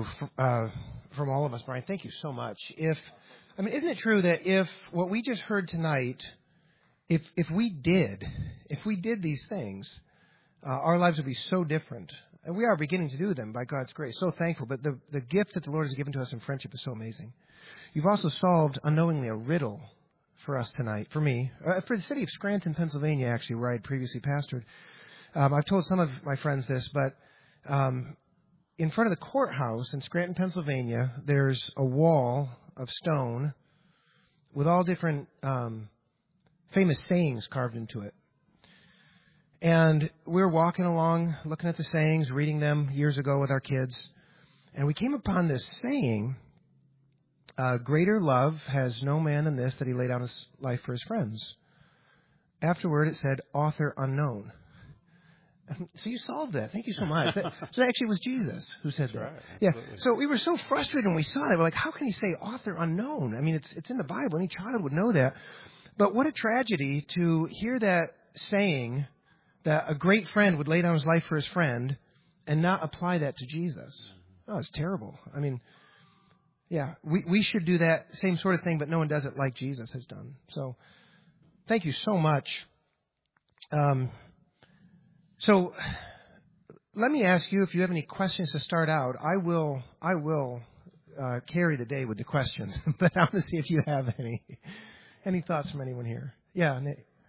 from all of us, Brian. Thank you so much. Isn't it true that if what we just heard tonight, if we did these things, our lives would be so different. And we are beginning to do them by God's grace. So thankful. But the gift that the Lord has given to us in friendship is so amazing. You've also solved unknowingly a riddle for us tonight, for me, for the city of Scranton, Pennsylvania, actually, where I had previously pastored. I've told some of my friends this, but in front of the courthouse in Scranton, Pennsylvania, there's a wall of stone with all different famous sayings carved into it. And we were walking along, looking at the sayings, reading them years ago with our kids, and we came upon this saying, greater love has no man than this, that he laid down his life for his friends. Afterward, it said, author unknown. So you solved that. Thank you so much. So that actually was Jesus who said that. Right. Yeah. So we were so frustrated when we saw it. We're like, how can he say author unknown? I mean, it's in the Bible. Any child would know that. But what a tragedy to hear that saying, that a great friend would lay down his life for his friend, and not apply that to Jesus. Oh, it's terrible. I mean, yeah, we should do that same sort of thing, but no one does it like Jesus has done. So thank you so much. So let me ask you if you have any questions to start out. I will carry the day with the questions, but I want to see if you have any thoughts from anyone here. Yeah.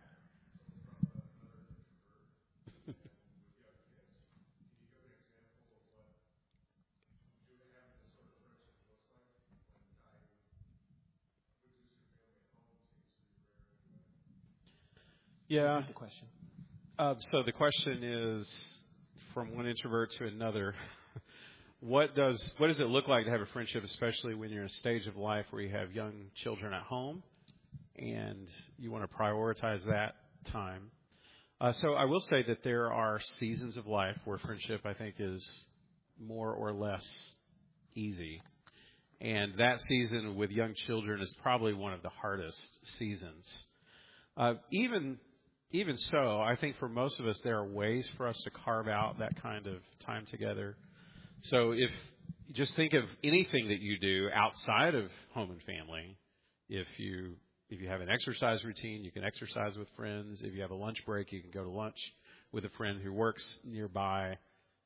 Yeah. Repeat the question. So the question is, from one introvert to another, what does it look like to have a friendship, especially when you're in a stage of life where you have young children at home and you want to prioritize that time? So I will say that there are seasons of life where friendship, I think, is more or less easy. And that season with young children is probably one of the hardest seasons. Even so, I think for most of us, there are ways for us to carve out that kind of time together. So if you just think of anything that you do outside of home and family, if you have an exercise routine, you can exercise with friends. If you have a lunch break, you can go to lunch with a friend who works nearby.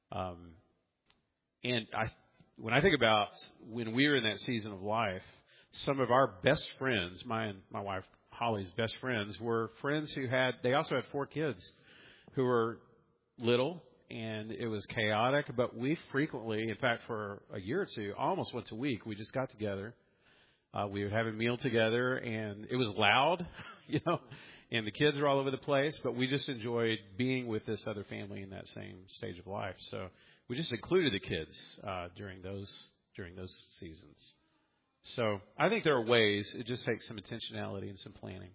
When I think about when we were in that season of life, some of our best friends, my and my wife Holly's best friends, were friends they also had 4 kids who were little, and it was chaotic, but we frequently, in fact, for a year or two, almost once a week, we just got together. We would have a meal together, and it was loud, and the kids were all over the place, but we just enjoyed being with this other family in that same stage of life. So we just included the kids during those seasons. So I think there are ways. It just takes some intentionality and some planning.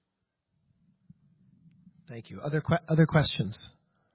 Thank you. Other questions?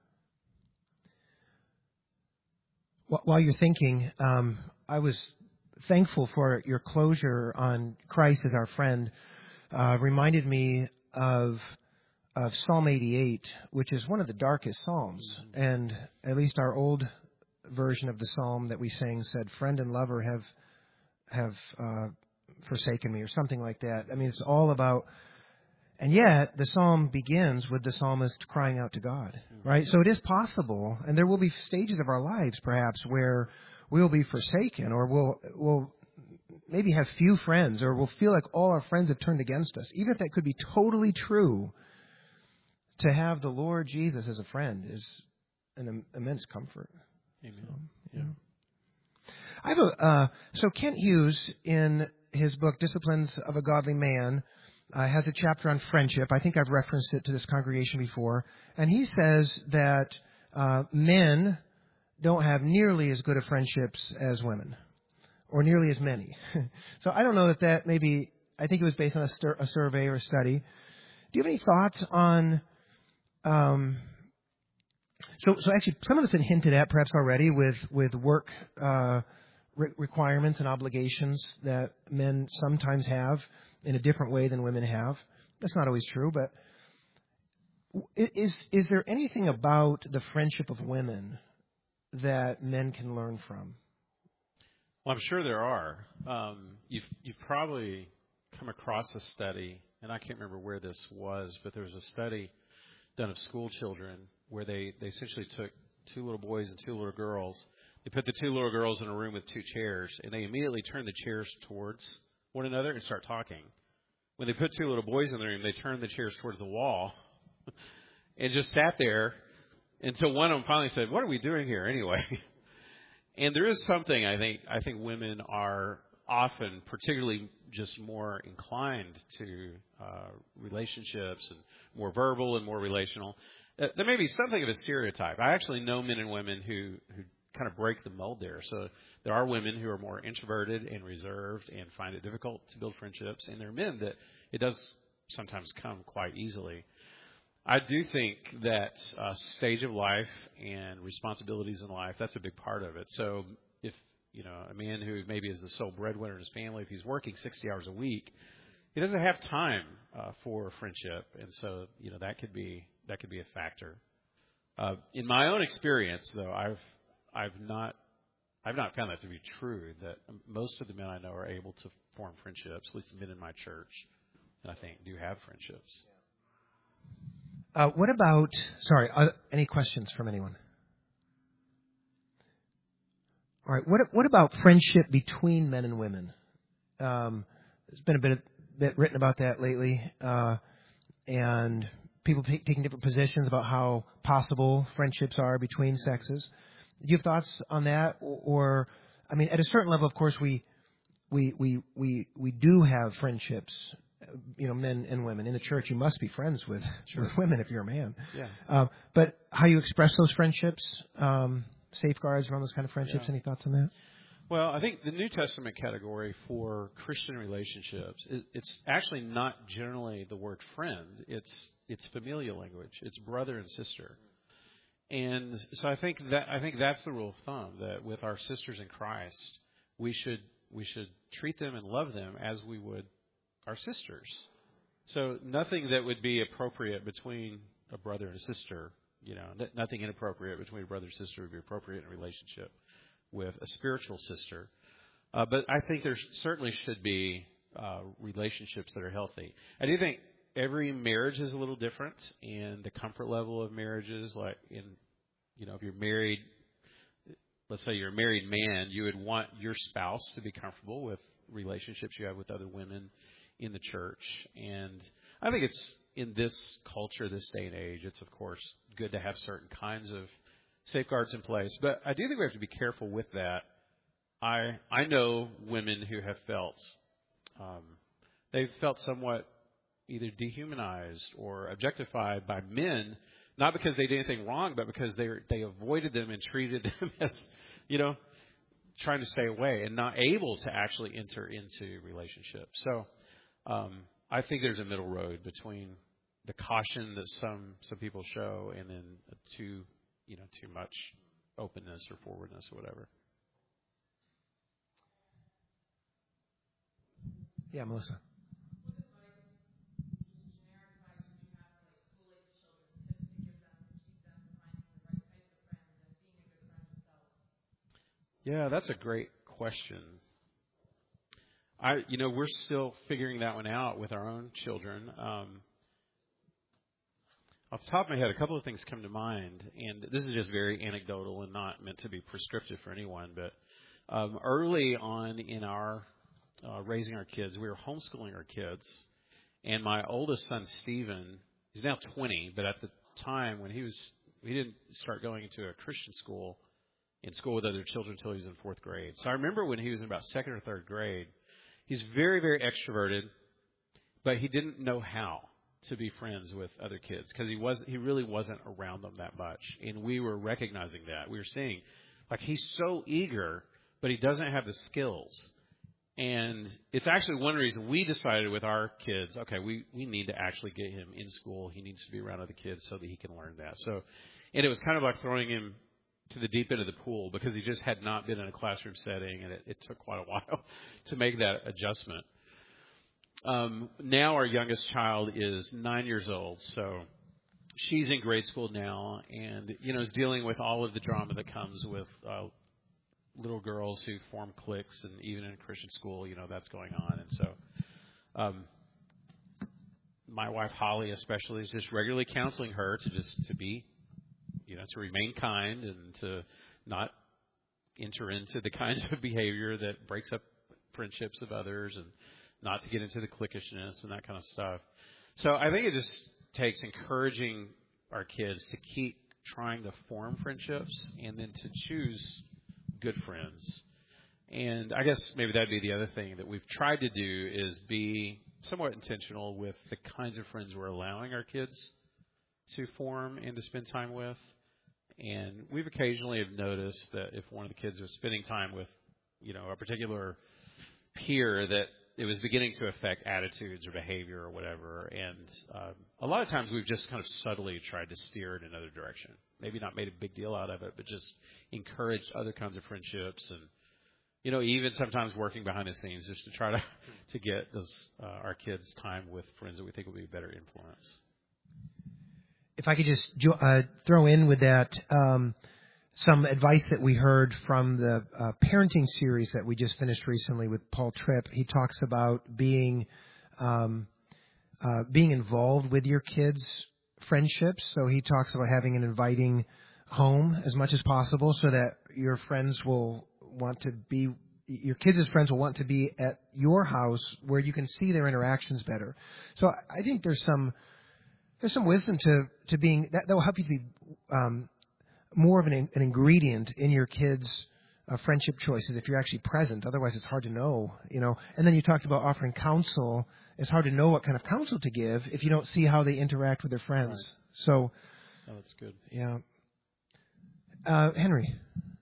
While you're thinking, I was thankful for your closure on Christ as our friend. Reminded me of Psalm 88, which is one of the darkest psalms. And at least our old version of the psalm that we sang said, "Friend and lover have forsaken me," or something like that. I mean, it's all about, and yet the psalm begins with the psalmist crying out to God, right? So it is possible, and there will be stages of our lives, perhaps, where we'll be forsaken, or we'll maybe have few friends, or we'll feel like all our friends have turned against us. Even if that could be totally true, to have the Lord Jesus as a friend is an immense comfort. Amen. So, yeah. I have so Kent Hughes, in his book Disciplines of a Godly Man, has a chapter on friendship. I think I've referenced it to this congregation before. And he says that men don't have nearly as good of friendships as women, or nearly as many. So I don't know that maybe, I think it was based on a survey or a study. Do you have any thoughts on... So actually, some of it's been hinted at perhaps already with work requirements and obligations that men sometimes have in a different way than women have. That's not always true, but is there anything about the friendship of women that men can learn from? Well, I'm sure there are. You've probably come across a study, and I can't remember where this was, but there was a study done of school children where they essentially took 2 little boys and 2 little girls. They put the 2 little girls in a room with 2 chairs, and they immediately turned the chairs towards one another and start talking. When they put 2 little boys in the room, they turned the chairs towards the wall and just sat there until one of them finally said, "What are we doing here anyway?" And there is something, I think women are often particularly just more inclined to relationships, and more verbal and more relational. There may be something of a stereotype. I actually know men and women who kind of break the mold there. So there are women who are more introverted and reserved and find it difficult to build friendships, and there are men that it does sometimes come quite easily. I do think that stage of life and responsibilities in life, that's a big part of it. So if, a man who maybe is the sole breadwinner in his family, if he's working 60 hours a week, he doesn't have time for friendship. And so, that could be a factor. In my own experience, though, I've not found that to be true, that most of the men I know are able to form friendships, at least the men in my church, and I think do have friendships. What about, any questions from anyone? All right, what about friendship between men and women? There's been a bit written about that lately. and people taking different positions about how possible friendships are between sexes. Do you have thoughts on that? Or I mean, at a certain level, of course, we do have friendships, men and women. In the church, you must be friends with women if you're a man. Yeah. But how you express those friendships, safeguards around those kind of friendships, Any thoughts on that? Well, I think the New Testament category for Christian relationships, it's actually not generally the word friend. It's familial language. It's brother and sister. And so I think that's the rule of thumb, that with our sisters in Christ, we should treat them and love them as we would our sisters. So nothing that would be appropriate between a brother and a sister, nothing inappropriate between a brother and sister would be appropriate in a relationship with a spiritual sister. But I think there certainly should be relationships that are healthy. I do think every marriage is a little different, and the comfort level of marriages, like if you're married, let's say you're a married man, you would want your spouse to be comfortable with relationships you have with other women in the church. And I think it's in this culture, this day and age, it's of course good to have certain kinds of safeguards in place. But I do think we have to be careful with that. I know women who have felt they've felt somewhat either dehumanized or objectified by men, not because they did anything wrong, but because they avoided them and treated them as, trying to stay away and not able to actually enter into relationships. So I think there's a middle road between the caution that some people show and then too much openness or forwardness or whatever. Yeah, Melissa. Yeah, that's a great question. We're still figuring that one out with our own children. Off the top of my head, a couple of things come to mind, and this is just very anecdotal and not meant to be prescriptive for anyone, but early on in our raising our kids, we were homeschooling our kids, and my oldest son, Stephen, he's now 20, but at the time when he didn't start going into a Christian school, in school with other children until he was in 4th grade. So I remember when he was in about 2nd or 3rd grade, he's very, very extroverted, but he didn't know how to be friends with other kids because he really wasn't around them that much. And we were recognizing that. We were seeing, he's so eager, but he doesn't have the skills. And it's actually one reason we decided with our kids, okay, we need to actually get him in school. He needs to be around other kids so that he can learn that. So, and it was kind of like throwing him to the deep end of the pool because he just had not been in a classroom setting, and it took quite a while to make that adjustment. Now our youngest child is 9 years old, so she's in grade school now and, is dealing with all of the drama that comes with little girls who form cliques, and even in a Christian school, that's going on. And so my wife, Holly, especially, is just regularly counseling her to be, to remain kind and to not enter into the kinds of behavior that breaks up friendships of others, and not to get into the cliquishness and that kind of stuff. So I think it just takes encouraging our kids to keep trying to form friendships and then to choose good friends. And I guess maybe that'd be the other thing that we've tried to do is be somewhat intentional with the kinds of friends we're allowing our kids to form and to spend time with. And we've occasionally have noticed that if one of the kids was spending time with, a particular peer, that it was beginning to affect attitudes or behavior or whatever. And a lot of times we've just kind of subtly tried to steer it in another direction. Maybe not made a big deal out of it, but just encouraged other kinds of friendships and, even sometimes working behind the scenes just to try to get our kids time with friends that we think will be a better influence. If I could just throw in with that some advice that we heard from the parenting series that we just finished recently with Paul Tripp. He talks about being involved with your kids' friendships. So he talks about having an inviting home as much as possible so that your friends will want to be, your kids' friends will want to be at your house where you can see their interactions better. So I think there's some There's some wisdom to being that will help you to be more of an ingredient in your kids' friendship choices if you're actually present. Otherwise, it's hard to know, And then you talked about offering counsel. It's hard to know what kind of counsel to give if you don't see how they interact with their friends. Right. So, that's good. Yeah. Henry.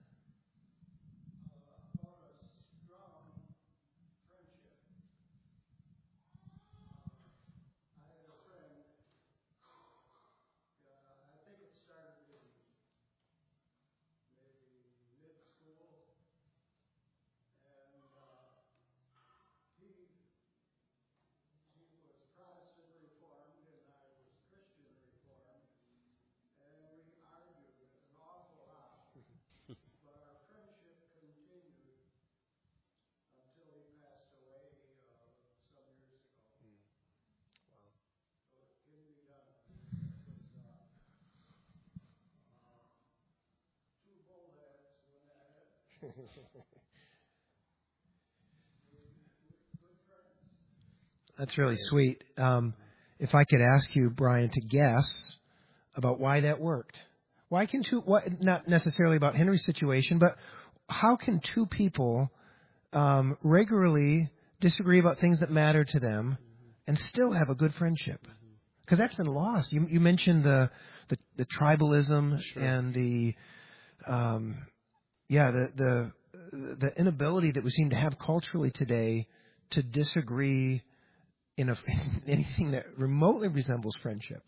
That's really sweet. If I could ask you, Brian, to guess about why that worked. Why can not necessarily about Henry's situation, but how can two people regularly disagree about things that matter to them and still have a good friendship? Because that's been lost. You mentioned the tribalism and the inability that we seem to have culturally today to disagree in anything that remotely resembles friendship.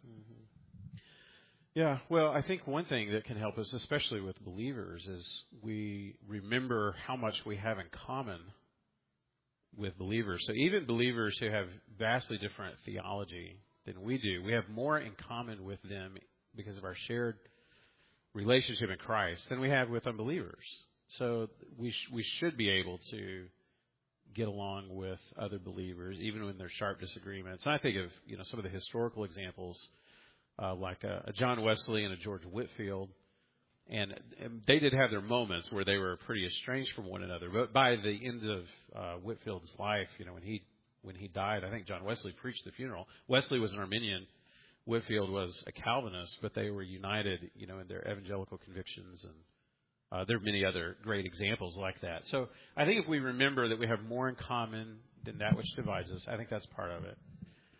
Yeah, well, I think one thing that can help us, especially with believers, is we remember how much we have in common with believers. So even believers who have vastly different theology than we do, we have more in common with them because of our shared relationship in Christ than we have with unbelievers. So we should be able to get along with other believers, even when there's sharp disagreements. And I think of some of the historical examples, like a John Wesley and a George Whitefield, and they did have their moments where they were pretty estranged from one another. But by the end of Whitefield's life, when he died, I think John Wesley preached the funeral. Wesley was an Arminian, Whitefield was a Calvinist, but they were united, in their evangelical convictions, and there are many other great examples like that. So I think if we remember that we have more in common than that which divides us, I think that's part of it.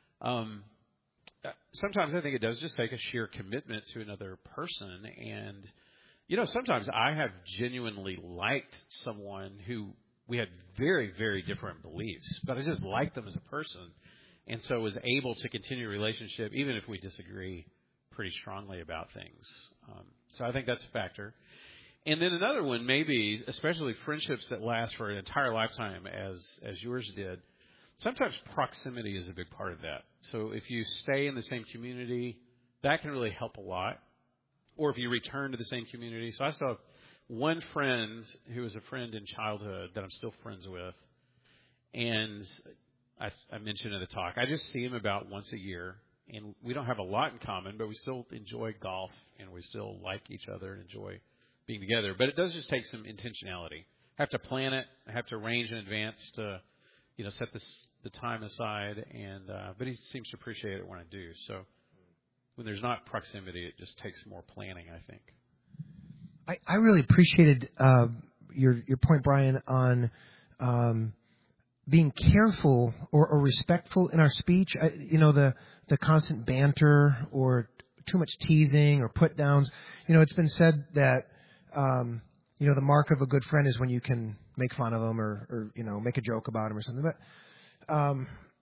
Sometimes I think it does just take a sheer commitment to another person. And, sometimes I have genuinely liked someone who we had very, very different beliefs, but I just liked them as a person. And so was able to continue a relationship even if we disagree pretty strongly about things. So I think that's a factor. And then another one, maybe, especially friendships that last for an entire lifetime, as yours did, sometimes proximity is a big part of that. So if you stay in the same community, that can really help a lot. Or if you return to the same community. So I still have one friend who was a friend in childhood that I'm still friends with. And I mentioned in the talk, I just see him about once a year. And we don't have a lot in common, but we still enjoy golf, and we still like each other and enjoy being together. But it does just take some intentionality. I have to plan it. I have to arrange in advance to, set the time aside. And but he seems to appreciate it when I do. So when there's not proximity, it just takes more planning, I think. I really appreciated your point, Brian, on being careful or respectful in our speech. The constant banter or too much teasing or put downs. It's been said that the mark of a good friend is when you can make fun of them or make a joke about them or something. But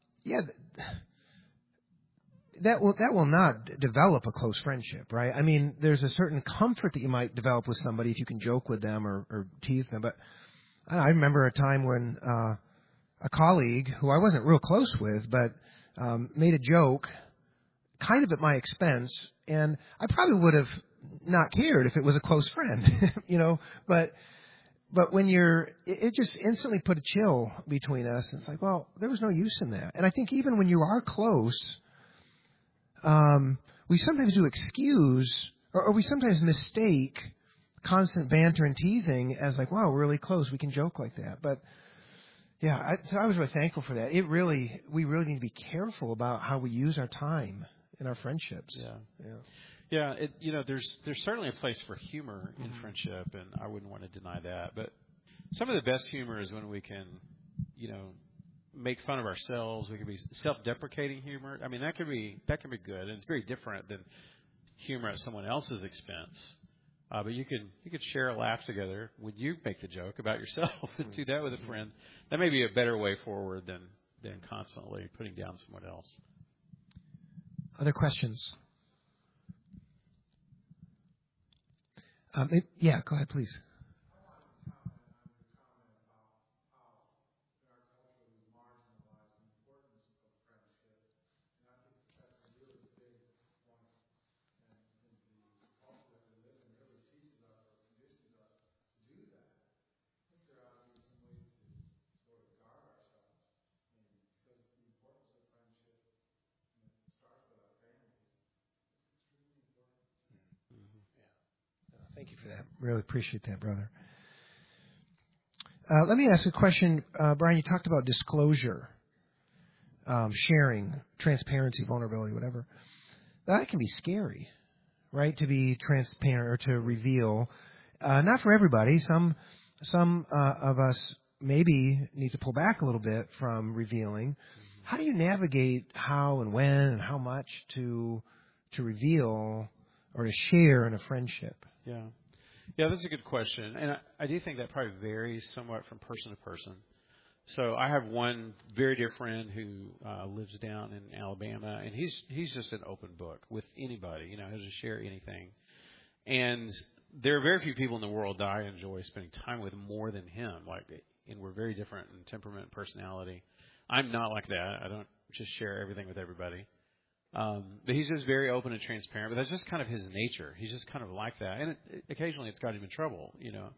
that will not develop a close friendship, right? I mean, there's a certain comfort that you might develop with somebody if you can joke with them or tease them. But I remember a time when a colleague who I wasn't real close with, but made a joke kind of at my expense, and I probably would have not cared if it was a close friend, But when it just instantly put a chill between us. It's like, well, there was no use in that. And I think even when you are close, we sometimes do excuse, or we sometimes mistake constant banter and teasing as like, wow, we're really close. We can joke like that. But yeah, so I was really thankful for that. We really need to be careful about how we use our time in our friendships. Yeah. There's certainly a place for humor in friendship, and I wouldn't want to deny that. But some of the best humor is when we can, make fun of ourselves. We can be self-deprecating humor. I mean, that can be good, and it's very different than humor at someone else's expense. But you could share a laugh together when you make the joke about yourself and do that with a friend. That may be a better way forward than constantly putting down someone else. Other questions? Yeah, go ahead, please. Thank you for that. Really appreciate that, brother. Let me ask a question. Brian, you talked about disclosure, sharing, transparency, vulnerability, whatever. That can be scary, right? To be transparent or to reveal. Not for everybody. Some of us maybe need to pull back a little bit from revealing. How do you navigate how and when and how much to reveal or to share in a friendship? Yeah, that's a good question. And I do think that probably varies somewhat from person to person. So I have one very dear friend who lives down in Alabama, and he's just an open book with anybody. He'll just share anything. And there are very few people in the world that I enjoy spending time with more than him. And we're very different in temperament and personality. I'm not like that. I don't just share everything with everybody. But he's just very open and transparent. But that's just kind of his nature. He's just kind of like that. And occasionally it's got him in trouble,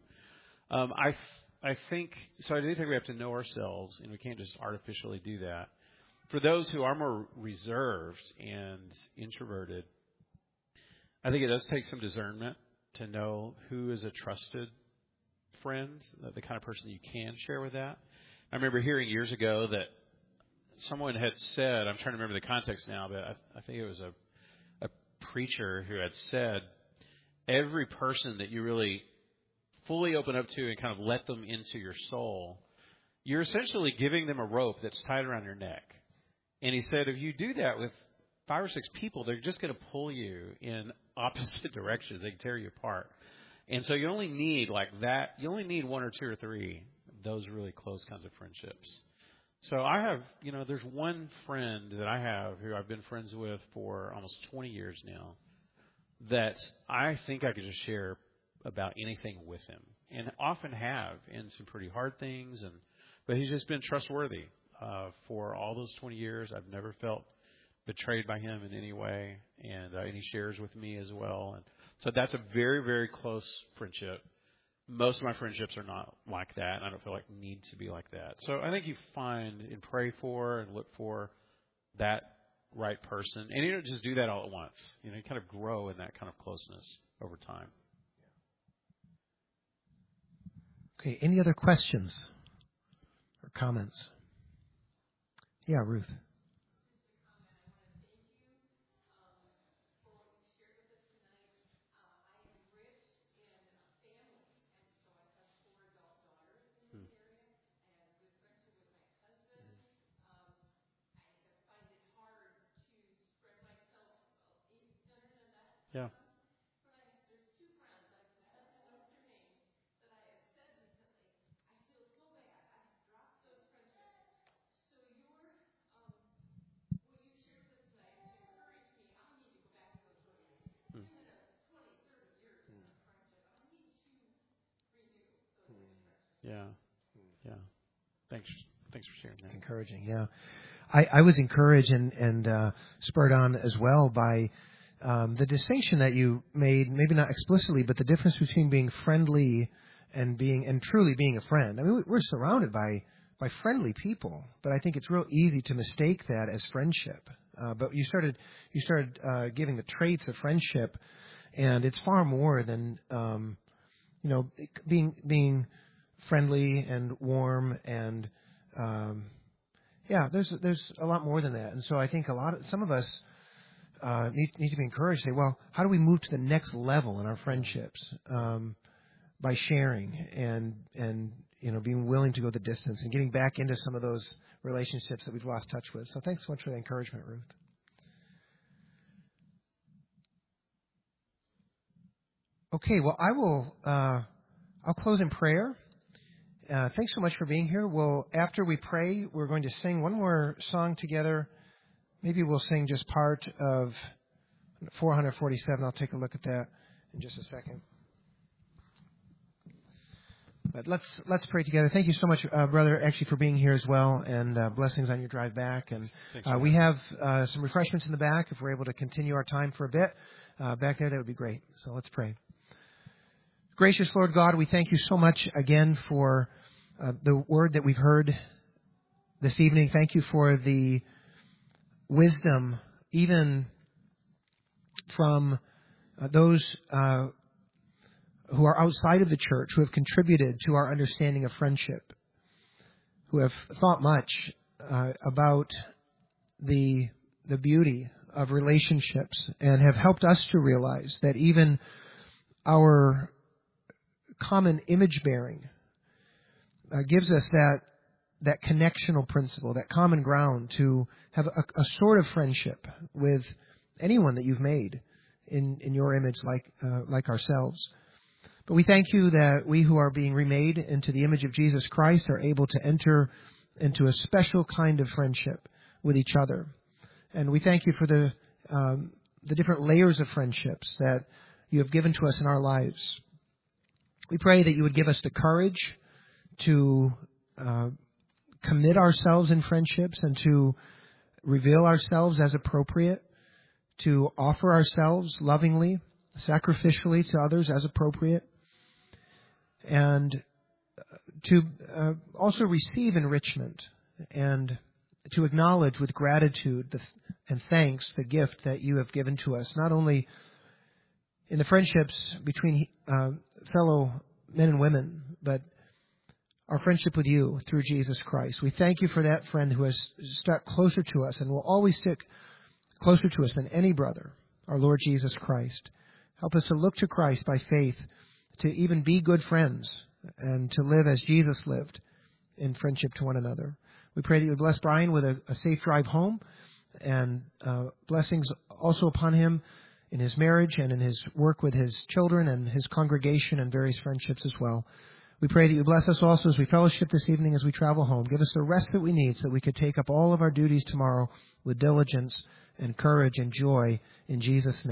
I think, so I do think we have to know ourselves, and we can't just artificially do that. For those who are more reserved and introverted, I think it does take some discernment to know who is a trusted friend, the kind of person you can share with that. I remember hearing years ago that someone had said, I'm trying to remember the context now, but I think it was a preacher who had said, every person that you really fully open up to and kind of let them into your soul, you're essentially giving them a rope that's tied around your neck. And he said, if you do that with 5 or 6 people, they're just going to pull you in opposite directions. They can tear you apart. And so you only need like that. You only need 1 or 2 or 3 of those really close kinds of friendships. So I have, there's one friend that I have who I've been friends with for almost 20 years now that I think I could just share about anything with him, and often have in some pretty hard things. But he's just been trustworthy for all those 20 years. I've never felt betrayed by him in any way, and he shares with me as well. And so that's a very, very close friendship. Most of my friendships are not like that, and I don't feel like need to be like that. So I think you find and pray for and look for that right person, and you don't just do that all at once. You kind of grow in that kind of closeness over time. Okay, any other questions or comments? Yeah, Ruth. Yeah. Yeah. Thanks for sharing that. It's encouraging, yeah. I was encouraged and spurred on as well by the distinction that you made, maybe not explicitly, but the difference between being friendly and truly being a friend. I mean, we're surrounded by friendly people, but I think it's real easy to mistake that as friendship. But you started giving the traits of friendship, and it's far more than being friendly and warm and there's a lot more than that. And so I think some of us need to be encouraged. Say, well, how do we move to the next level in our friendships by sharing and being willing to go the distance and getting back into some of those relationships that we've lost touch with. So thanks so much for the encouragement, Ruth. Okay, well, I'll close in prayer. Thanks so much for being here. Well, after we pray, we're going to sing one more song together. Maybe we'll sing just part of 447. I'll take a look at that in just a second. But let's pray together. Thank you so much, brother, actually for being here as well, and blessings on your drive back. And we have some refreshments in the back. If we're able to continue our time for a bit back there, that would be great. So let's pray. Gracious Lord God, we thank you so much again for the word that we've heard this evening. Thank you for the wisdom, even from those who are outside of the church, who have contributed to our understanding of friendship, who have thought much about the beauty of relationships and have helped us to realize that even our common image bearing gives us that connectional principle, that common ground to have a sort of friendship with anyone that you've made in your image like ourselves. But we thank you that we who are being remade into the image of Jesus Christ are able to enter into a special kind of friendship with each other. And we thank you for the different layers of friendships that you have given to us in our lives. We pray that you would give us the courage to commit ourselves in friendships and to reveal ourselves as appropriate, to offer ourselves lovingly, sacrificially to others as appropriate, and to also receive enrichment and to acknowledge with gratitude and thanks the gift that you have given to us, not only in the friendships between fellow men and women, but our friendship with you through Jesus Christ. We thank you for that friend who has stuck closer to us and will always stick closer to us than any brother, our Lord Jesus Christ. Help us to look to Christ by faith, to even be good friends, and to live as Jesus lived in friendship to one another. We pray that you would bless Brian with a safe drive home, and blessings also upon him in his marriage and in his work with his children and his congregation and various friendships as well. We pray that you bless us also as we fellowship this evening as we travel home. Give us the rest that we need so that we could take up all of our duties tomorrow with diligence and courage and joy in Jesus' name.